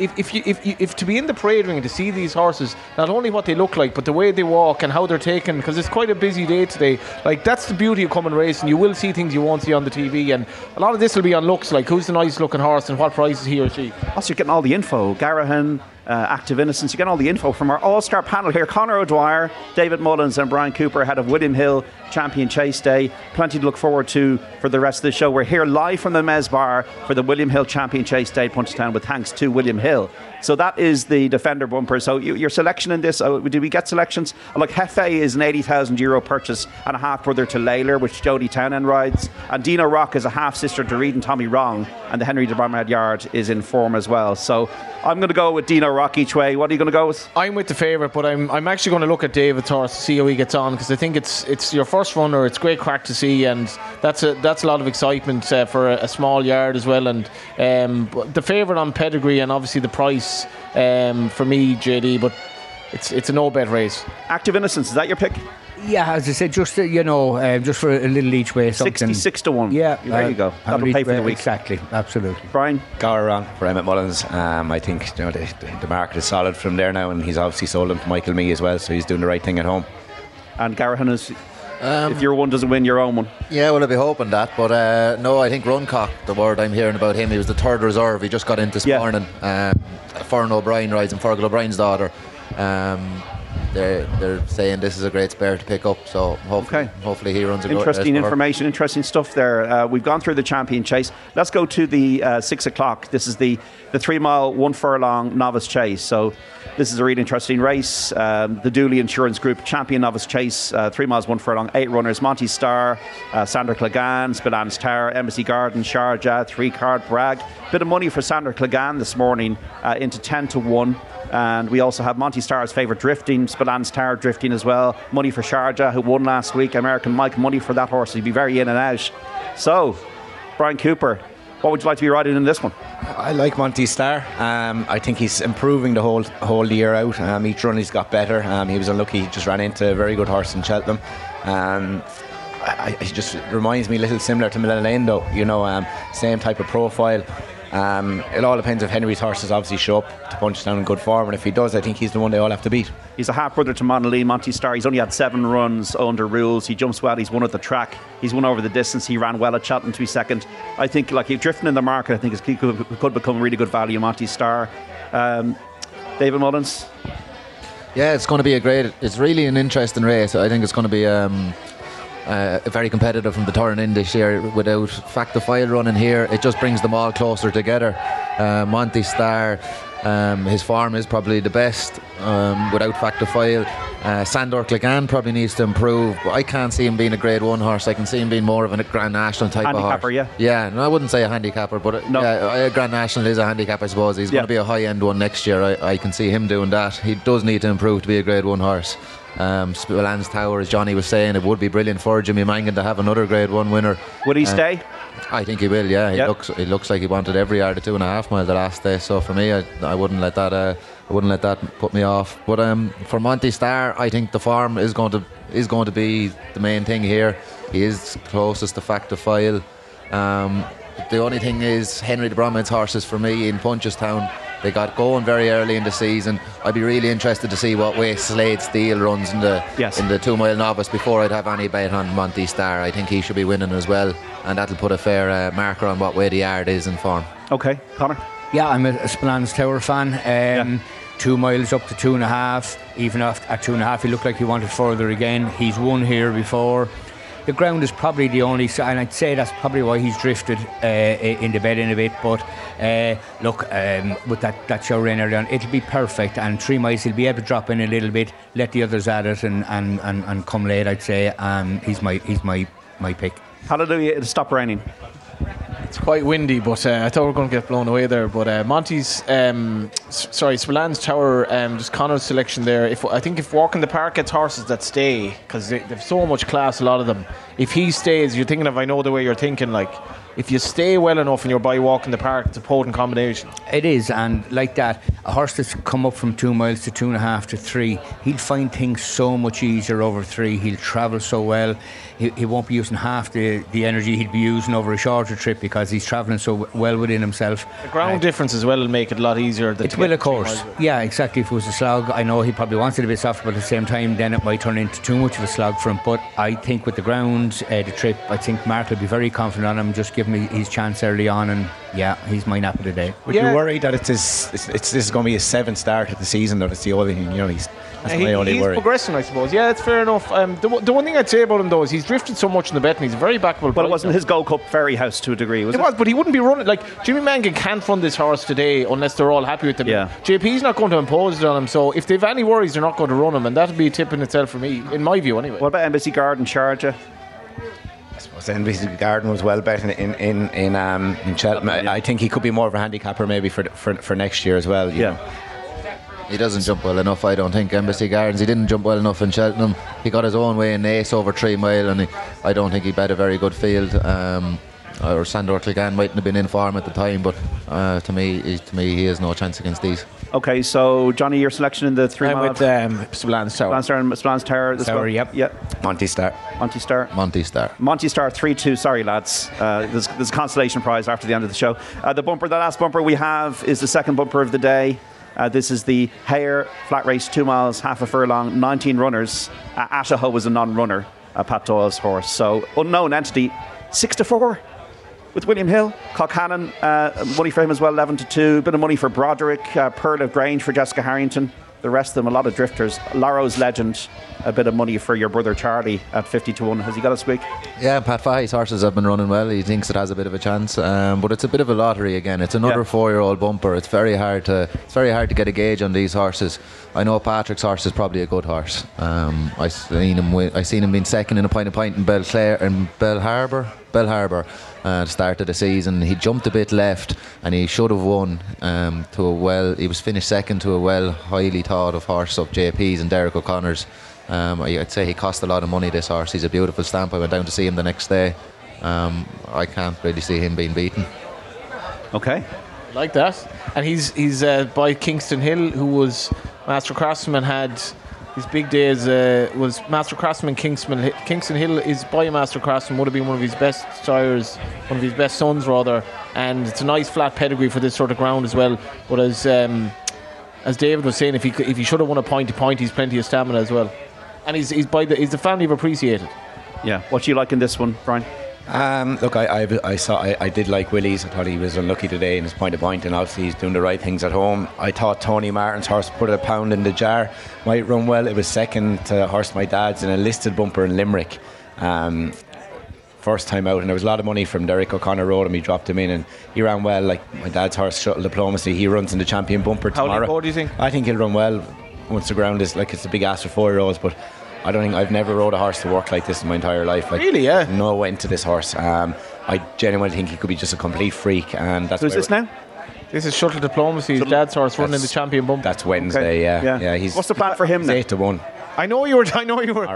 If to be in the parade ring and to see these horses, not only what they look like, but the way they walk and how they're taken, because it's quite a busy day today. Like, that's the beauty of coming racing. You will see things you won't see on the TV, and a lot of this will be on looks, like who's the nice looking horse and what price is he or she. Also, you're getting all the info. Garahan, Active Innocence. You get all the info from our all-star panel here. Conor O'Dwyer, David Mullins and Brian Cooper ahead of William Hill Champion Chase Day. Plenty to look forward to for the rest of the show. We're here live from the Mez Bar for the William Hill Champion Chase Day, Punchestown, with thanks to William Hill. So that is the Defender bumper. So your selection in this, do we get selections? Like Hefe is an €80,000 purchase and a half-brother to Layler, which Jodie Townend rides. And Dino Rock is a half-sister to Reed and Tommy Wrong. And the Henry de Barmad Yard is in form as well. So I'm going to go with Dino Rock each way. What are you going to go with? I'm with the favourite, but I'm actually going to look at David's horse to see how he gets on, because I think it's your first runner. It's great crack to see, and that's a lot of excitement for a small yard as well. And the favourite on pedigree and obviously the price for me, JD, but it's a no-bet race. Active Innocence, is that your pick? Yeah, as I said, just just for a little each way, something. 66-1. Yeah, there you go. That'll pay for the week. Exactly, absolutely. Brian? Garahan for Emmett Mullins. I think the market is solid from there now, and he's obviously sold him to Michael Mee as well, so he's doing the right thing at home. And Garahan is, if your one doesn't win, your own one. Yeah, well, I'd be hoping that, but no, I think Runcock, the word I'm hearing about him, he was the third reserve. He just got in this morning. Fern O'Brien rides, and Fergal O'Brien's daughter. they're saying this is a great spare to pick up. So hopefully he runs a good race. Interesting information, interesting stuff there. We've gone through the champion chase. Let's go to the 6 o'clock. This is the 3 mile, 1 furlong novice chase. So this is a really interesting race. The Dooley Insurance Group champion novice chase, 3 miles, 1 furlong, 8 runners: Monty Star, Sandra Clegane, Spillane Tower, Embassy Garden, Sharjah, 3 Card Bragg. Bit of money for Sandra Clegane this morning into 10 to 1. And we also have Monty Starr's favourite drifting, Spillane Tower drifting as well. Money for Sharjah, who won last week. American Mike, money for that horse. He'd be very in and out. So, Brian Cooper, what would you like to be riding in this one? I like Monty Star. I think he's improving the whole year out. Each run he's got better. He was unlucky. He just ran into a very good horse in Cheltenham. It just reminds me a little similar to Milanendo. Same type of profile. It all depends if Henry's horses obviously show up to Punchestown in good form, and if he does, I think he's the one they all have to beat. He's a half brother to Monolene, Monty Star. He's only had 7 runs under rules. He jumps well. He's won at the track. He's won over the distance. He ran well at Cheltenham to be second. I think, like, he's drifting in the market. I think he could become really good value, Monty Star. David Mullins. Yeah, it's going to be it's really an interesting race. I think it's going to be very competitive from the turn in this year. Without Fact the File running here, it just brings them all closer together. Monty Star, his form is probably the best without Fact the File. Sandor Clegane probably needs to improve, but I can't see him being a grade 1 horse. I can see him being more of a Grand National type of horse. Handicapper, yeah. No, I wouldn't say a handicapper, but a Grand National is a handicap, I suppose. He's going to be a high end one next year. I can see him doing that. He does need to improve to be a grade 1 horse. Spillane Tower, as Johnny was saying, it would be brilliant for Jimmy Mangan to have another grade 1 winner. Would he stay? I think he will. Yeah, he looks like he wanted every yard of 2.5 miles the last day. So for me, I wouldn't let that put me off. But for Monty Star, I think the form is going to be the main thing here. He is closest to Fact the File. The only thing is Henry de Bromhead's horses for me in Punchestown. They got going very early in the season. I'd be really interested to see what way Slade Steele runs in the 2 mile novice before I'd have any bet on Monty Star. I think he should be winning as well, and that'll put a fair marker on what way the yard is in form. Okay, Conor? Yeah, I'm a Spillane Tower fan. 2 miles up to 2.5. Even at 2.5, he looked like he wanted further again. He's won here before. The ground is probably the only, and I'd say that's probably why he's drifted in the bed in a bit. But with that show rain early on, it'll be perfect. And 3 miles, he'll be able to drop in a little bit, let the others at it, and come late. I'd say he's my pick. Hallelujah! It'll stop raining. It's quite windy, but I thought we were going to get blown away there. But Spillane's Tower, just Connor's selection there. I think if Walk in the Park gets horses that stay, because they've so much class, a lot of them. If he stays, you're thinking of, I know the way you're thinking, like, if you stay well enough and you're by Walk in the Park, it's a potent combination. It is, and like that, a horse that's come up from 2 miles to 2.5 to 3, he'll find things so much easier over 3. He'll travel so well. He won't be using half the energy he'd be using over a shorter trip because he's travelling so well within himself. The ground difference as well will make it a lot easier. It will, of course. Yeah, exactly. If it was a slog, I know he probably wants it a bit softer, but at the same time, then it might turn into too much of a slog for him. But I think with the ground, the trip, I think Mark will be very confident on him. Just give him his chance early on, and he's my nap of the day. Would you worry that this is going to be his 7th start of the season? That's the only thing, that's my only worry. He's progressing, I suppose. Yeah, it's fair enough. The one thing I'd say about him, though, is he's drifted so much in the betting. He's a very backable. But it wasn't his Gold Cup Ferry House to a degree, was it? It was, but he wouldn't be running. Like, Jimmy Mangan can't run this horse today unless they're all happy with him. Yeah. JP's not going to impose it on him, so if they've any worries, they're not going to run him, and that'd be a tip in itself for me, in my view, anyway. What about Embassy Garden, Sharjah? I suppose Embassy Garden was well bet in Cheltenham. I think he could be more of a handicapper maybe for next year as well. You know. He doesn't jump well enough, I don't think. Embassy Gardens, he didn't jump well enough in Cheltenham. He got his own way in Ace over 3 mile, and I don't think he bet a very good field. Or Sandor Clegane mightn't have been in form at the time, but to me, he has no chance against these. Okay, so Johnny, your selection in the 3 mile. I'm with Spillane's Tower. Spillane's Tower. Tower, yep. Monty Star. 3-2. Sorry, lads. There's a consolation prize after the end of the show. The last bumper we have is the second bumper of the day. This is the Hare Flat Race, 2 miles, half a furlong, 19 runners. Ashaho was a non-runner, Pat Doyle's horse. So, unknown entity, 6-4 with William Hill. Colcannon, money for him as well, 11-2. Bit of money for Broderick. Pearl of Grange for Jessica Harrington. the rest of them, a lot of drifters. Larro's Legend, a bit of money for your brother Charlie at 50 to 1. Has he got us week? Yeah, Pat Fahey's horses have been running well. He thinks it has a bit of a chance, but it's a bit of a lottery again. It's another 4-year-old bumper. It's very hard to get a gauge on these horses. I know Patrick's horse is probably a good horse. I seen him being second in a point in Bell Harbour. The start of the season, he jumped a bit left and he should have won he was finished second to a highly thought of horse of JP's and Derek O'Connor's. I'd say he cost a lot of money, this horse. He's a beautiful stamp. I went down to see him the next day. I can't really see him being beaten. Okay, like that. And he's by Kingston Hill, who was Master Craftsman had his big days. Was Master Craftsman Kingston Hill is by Master Craftsman, would have been one of his best sires, one of his best sons rather, and it's a nice flat pedigree for this sort of ground as well. But as David was saying, if he should have won a point to point, he's plenty of stamina as well, and he's the family of Appreciated. Yeah, what do you like in this one, Brian? Look, I did like Willie's. I thought he was unlucky today in his point to point, and obviously he's doing the right things at home. I thought Tony Martin's horse put a pound in the jar, might run well. It was second to a horse my dad's in a listed bumper in Limerick. First time out, and there was a lot of money from Derek O'Connor rode him. He dropped him in and he ran well. Like my dad's horse, Shuttle Diplomacy, he runs in the champion bumper tomorrow. How do you think? I think he'll run well once the ground is like, it's a big ass for 4-year-olds, but I've never rode a horse to work like this in my entire life. Like, really? Yeah. No way into this horse. I genuinely think he could be just a complete freak, and that's. Who's this now? This is Shuttle Diplomacy. His dad's horse running in the champion bump. That's Wednesday. Okay. Yeah. What's the plan for him? 8 to 1. I know you were talking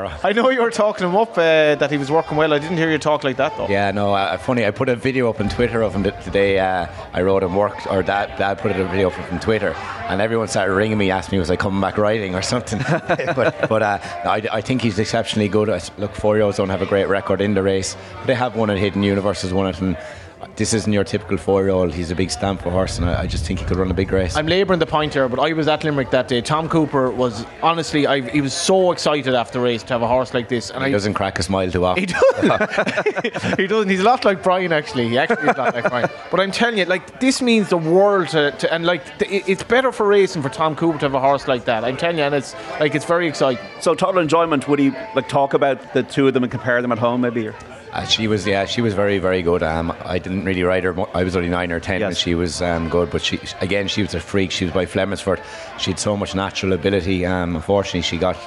him up that he was working well. I didn't hear you talk like that though. Yeah, no. Funny. I put a video up on Twitter of him today. I wrote him work, or Dad put a video up from Twitter, and everyone started ringing me, asking me was I coming back riding or something. but I think he's exceptionally good. Look, 4-year-olds don't have a great record in the race, but they have won it. Hidden Universe has won it, and this isn't your typical 4-year-old. He's a big stamp for horse, and I just think he could run a big race. I'm labouring the point here, but I was at Limerick that day. Tom Cooper was honestly, he was so excited after the race to have a horse like this. And he doesn't crack a smile too often. He doesn't. He doesn't. He's a lot like Brian, actually. He actually is a lot like Brian. But I'm telling you, like, this means the world to and like it's better for racing for Tom Cooper to have a horse like that. I'm telling you, and it's very exciting. So total enjoyment. Would he like talk about the two of them and compare them at home, maybe? Or? She was very, very good. I didn't really ride her. I was only 9 or 10 when she was good. But she was a freak. She was by Flemingsford. She had so much natural ability. Unfortunately, she got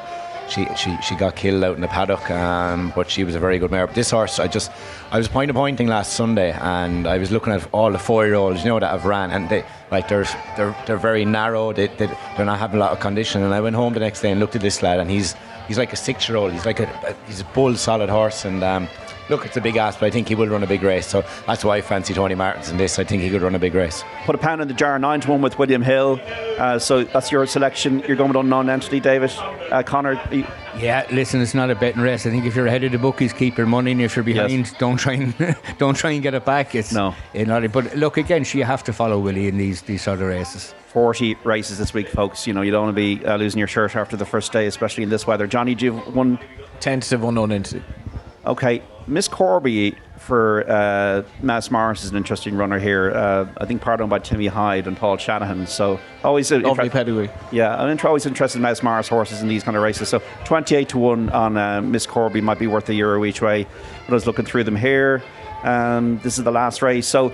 killed out in the paddock. But she was a very good mare. But this horse, I was pointing last Sunday, and I was looking at all the 4-year-olds, that have ran, and they're very narrow. They're not having a lot of condition. And I went home the next day and looked at this lad, and he's like a 6-year-old. He's a bull, solid horse, and. Look, it's a big ask, but I think he will run a big race. So that's why I fancy Tony Martins in this. I think he could run a big race. Put a pound in the jar, 9 to 1 with William Hill. So that's your selection. You're going with unknown entity, David. Connor. Yeah, listen, it's not a betting race. I think if you're ahead of the bookies, keep your money, and if you're behind, don't try and get it back. But look, again, you have to follow Willie in these sort of races. 40 races this week, folks. You don't want to be losing your shirt after the first day, especially in this weather. Johnny, do you have one? Tentative unknown entity. Okay, Miss Corby for Mass Morris is an interesting runner here. I think part owned by Timmy Hyde and Paul Shanahan. So always lovely pedigree. Yeah, I'm always interested in Mass Morris horses in these kind of races. So 28 to 1 on Miss Corby might be worth €1 each way. But I was looking through them here. This is the last race. So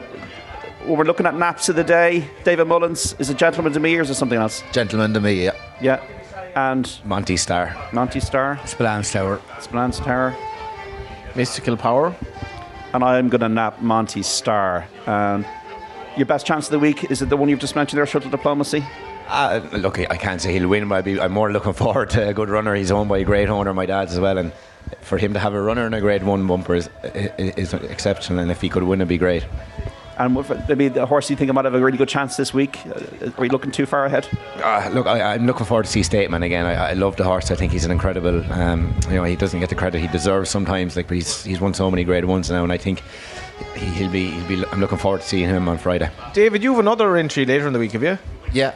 we're looking at naps of the day. David Mullins, is it Gentleman to Me or is it something else? Gentleman to Me, yeah. Yeah. And Monty Star. Spillane Tower. Mystical Power. And I'm going to nap Monty Star. Your best chance of the week, is it the one you've just mentioned there, Shuttle Diplomacy? Look, I can't say he'll win, but I'm more looking forward to a good runner. He's owned by a great owner, my dad's as well, and for him to have a runner in a Grade 1 bumper is exceptional, and if he could win, it'd be great. And maybe the horse you think might have a really good chance this week? Are you looking too far ahead? Look, I'm looking forward to see Stateman again. I love the horse. I think he's an incredible. He doesn't get the credit he deserves sometimes. But he's won so many Grade 1s now, and I think he'll be. I'm looking forward to seeing him on Friday. David, you have another entry later in the week, have you? Yeah.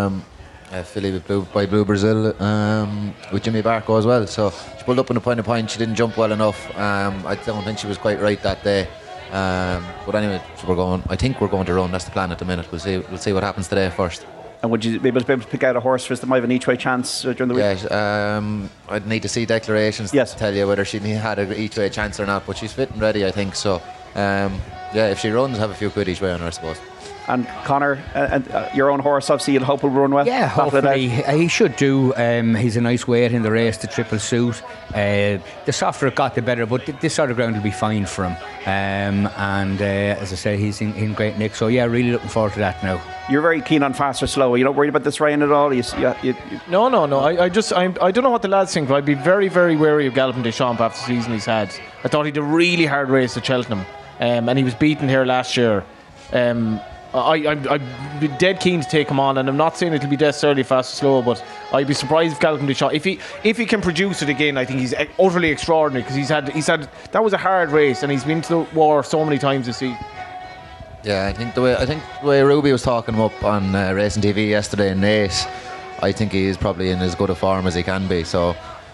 Filly by Blue Brazil with Jimmy Barco as well. So she pulled up on a point. She didn't jump well enough. I don't think she was quite right that day. But anyway, so I think we're going to run. That's the plan at the minute. We'll see what happens today first. And would you be able to pick out a horse for us that might have an each-way chance during the week? Yeah, I'd need to see declarations to tell you whether she had an each-way chance or not, but she's fit and ready, I think. So, if she runs, have a few quid each way on her, I suppose. And Conor, your own horse, obviously, you'll hope will run well. Yeah, hopefully he should do. He's a nice weight in the race, the triple suit. The softer it got, the better. But this sort of ground will be fine for him. As I say, he's in great nick. So yeah, really looking forward to that now. You're very keen on fast or slow. Are you not worried about this rain at all? No. I don't know what the lads think, but I'd be very, very wary of Galopin Des Champs after the season he's had. I thought he did a really hard race at Cheltenham, and he was beaten here last year. I'd be dead keen to take him on, and I'm not saying it'll be necessarily fast or slow, but I'd be surprised if Galopin Des Champs, if he can produce it again, I think he's utterly extraordinary, because he's had that was a hard race, and he's been to the war so many times this season. Yeah, I think the way Ruby was talking him up on Racing TV yesterday in Naas, I think he is probably in as good a form as he can be. So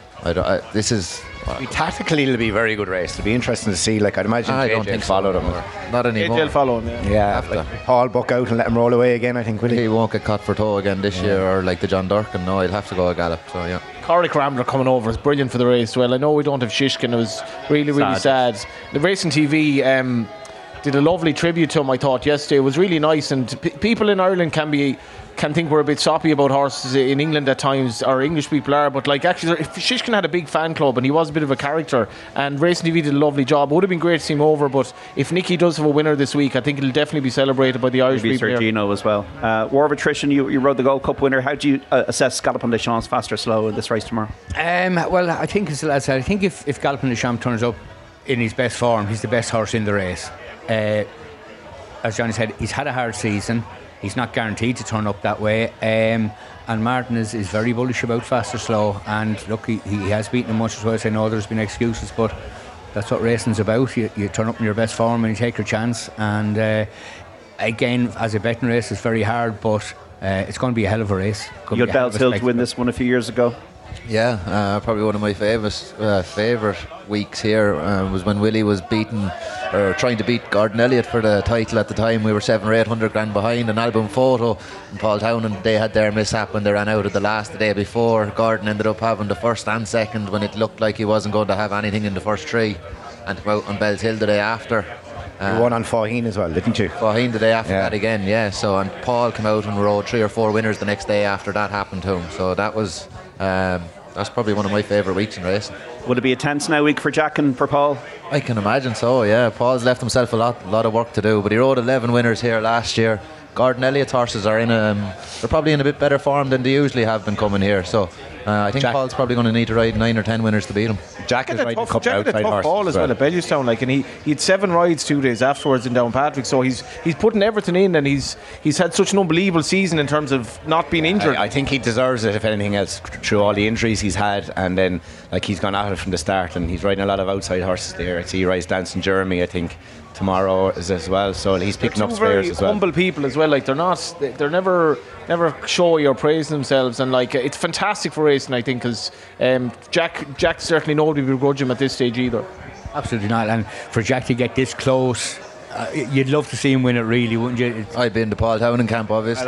tactically, it'll be a very good race. It'll be interesting to see. Like, I'd imagine JJ followed him. Not anymore. JJ follow him. Yeah, Paul buck out and let him roll away again. I think he won't get caught for toe again this year, or like the John Durkin. No, he'll have to go a gallop. So yeah. Corrick Rambler coming over is brilliant for the race. Well, I know we don't have Shishkin. It was really sad. The Racing TV did a lovely tribute to him, I thought, yesterday. It was really nice, and people in Ireland can think we're a bit soppy about horses in England at times, or English people are, but like actually Shishkin had a big fan club and he was a bit of a character, and Racing TV did a lovely job. It would have been great to see him over, but if Nicky does have a winner this week, I think it'll definitely be celebrated by the Irish people here. Sergino as well. War of Attrition, you rode the Gold Cup winner. How do you assess Galopin Des Champs fast or slow in this race tomorrow? Well, I think, as the lad said, I think if Galopin Des Champs turns up in his best form, he's the best horse in the race. As Johnny said, he's had a hard season. He's not guaranteed to turn up that way. And Martin is very bullish about fast or slow. And look, he has beaten him much as well. I know there's been excuses, but that's what racing's about. You turn up in your best form and you take your chance. And again, as a betting race, it's very hard, but it's going to be a hell of a race. You got Bells Hill to win this one a few years ago. Yeah, probably one of my favourite weeks here was when Willie was trying to beat Gordon Elliott for the title at the time. We were 700 or 800 grand behind. An Album Photo and Paul Townend, they had their mishap when they ran out of the last the day before. Gordon ended up having the first and second when it looked like he wasn't going to have anything in the first three, and come out on Bells Hill the day after. You won on Faugheen as well, didn't you? Faugheen the day after that again, yeah. So, and Paul came out and rode 3 or 4 winners the next day after that happened to him. So that was that's probably one of my favourite weeks in racing. Would it be a tense now week for Jack and for Paul? I can imagine so, yeah. Paul's left himself a lot of work to do, but he rode 11 winners here last year. Gordon Elliott's horses are they're probably in a bit better form than they usually have been coming here. So I think Jack, Paul's probably going to need to ride 9 or 10 winners to beat him. Jack is riding a couple of outside horses Paul as well at Bellewstown, like, and he had 7 rides 2 days afterwards in Downpatrick. So he's putting everything in, and he's had such an unbelievable season in terms of not being injured. I think he deserves it, if anything else, through all the injuries he's had, and then like he's gone at it from the start, and he's riding a lot of outside horses there. I see he rides Dancing Jeremy, I think, tomorrow as well, so he's picking up spares as well. Humble people as well, like they're never showy or praising themselves, and like it's fantastic for racing, I think, because Jack certainly nobody will begrudge him at this stage either. Absolutely not. And for Jack to get this close, you'd love to see him win it, really, wouldn't you? I've been to Paul Townend camp, obviously.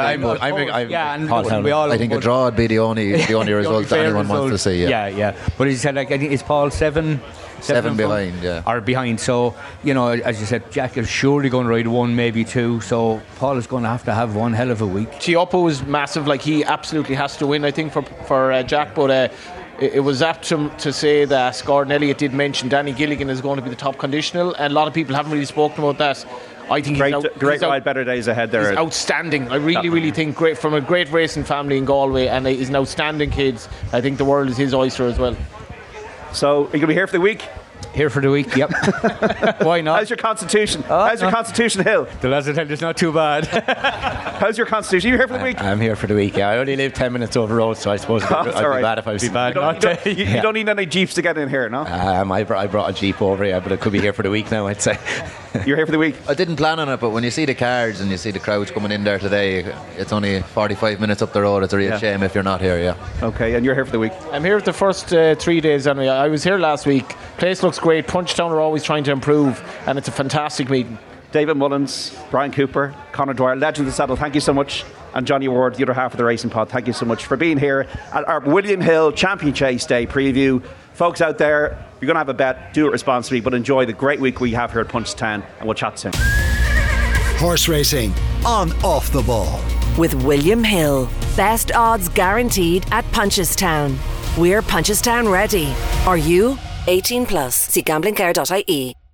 I think a draw would be the only result that anyone wants to see. Yeah. But as you said, like, I think it's Paul 7 behind, or behind. So, as you said, Jack is surely going to ride 1, maybe 2. So Paul is going to have one hell of a week. Chioppo is massive. Like, he absolutely has to win, I think, for Jack. But it was apt to say that Gordon Elliott did mention Danny Gilligan is going to be the top conditional, and a lot of people haven't really spoken about that. I think great ride, better days ahead there. He's outstanding. I really think great, from a great racing family in Galway, and he's an outstanding kid. I think the world is his oyster as well. So, are you going to be here for the week? Here for the week, yep. Why not? How's your constitution? How's your constitution, Hill? The lads will tell you it's not too bad. How's your constitution? Are you here for the week? I'm here for the week, yeah. I only live 10 minutes over the road, so I suppose I'd be bad if I was... You don't need any jeeps to get in here, no? I brought a jeep over, yeah, but I could be here for the week now, I'd say. You're here for the week? I didn't plan on it, but when you see the cards and you see the crowds coming in there today, it's only 45 minutes up the road. It's a real shame if you're not here, yeah. Okay, and you're here for the week? I'm here for the first 3 days anyway. I was here last week. Place looks great. Punchestown are always trying to improve, and it's a fantastic meeting. David Mullins, Brian Cooper, Conor Dwyer, legend of the saddle, thank you so much. and Johnny Ward, the other half of the Racing Pod. Thank you so much for being here at our William Hill Champion Chase Day preview. Folks out there, if you're going to have a bet, do it responsibly, but enjoy the great week we have here at Punchestown, and we'll chat soon. Horse racing on Off the Ball. With William Hill. Best odds guaranteed at Punchestown. We're Punchestown ready. Are you? 18 plus. See gamblingcare.ie.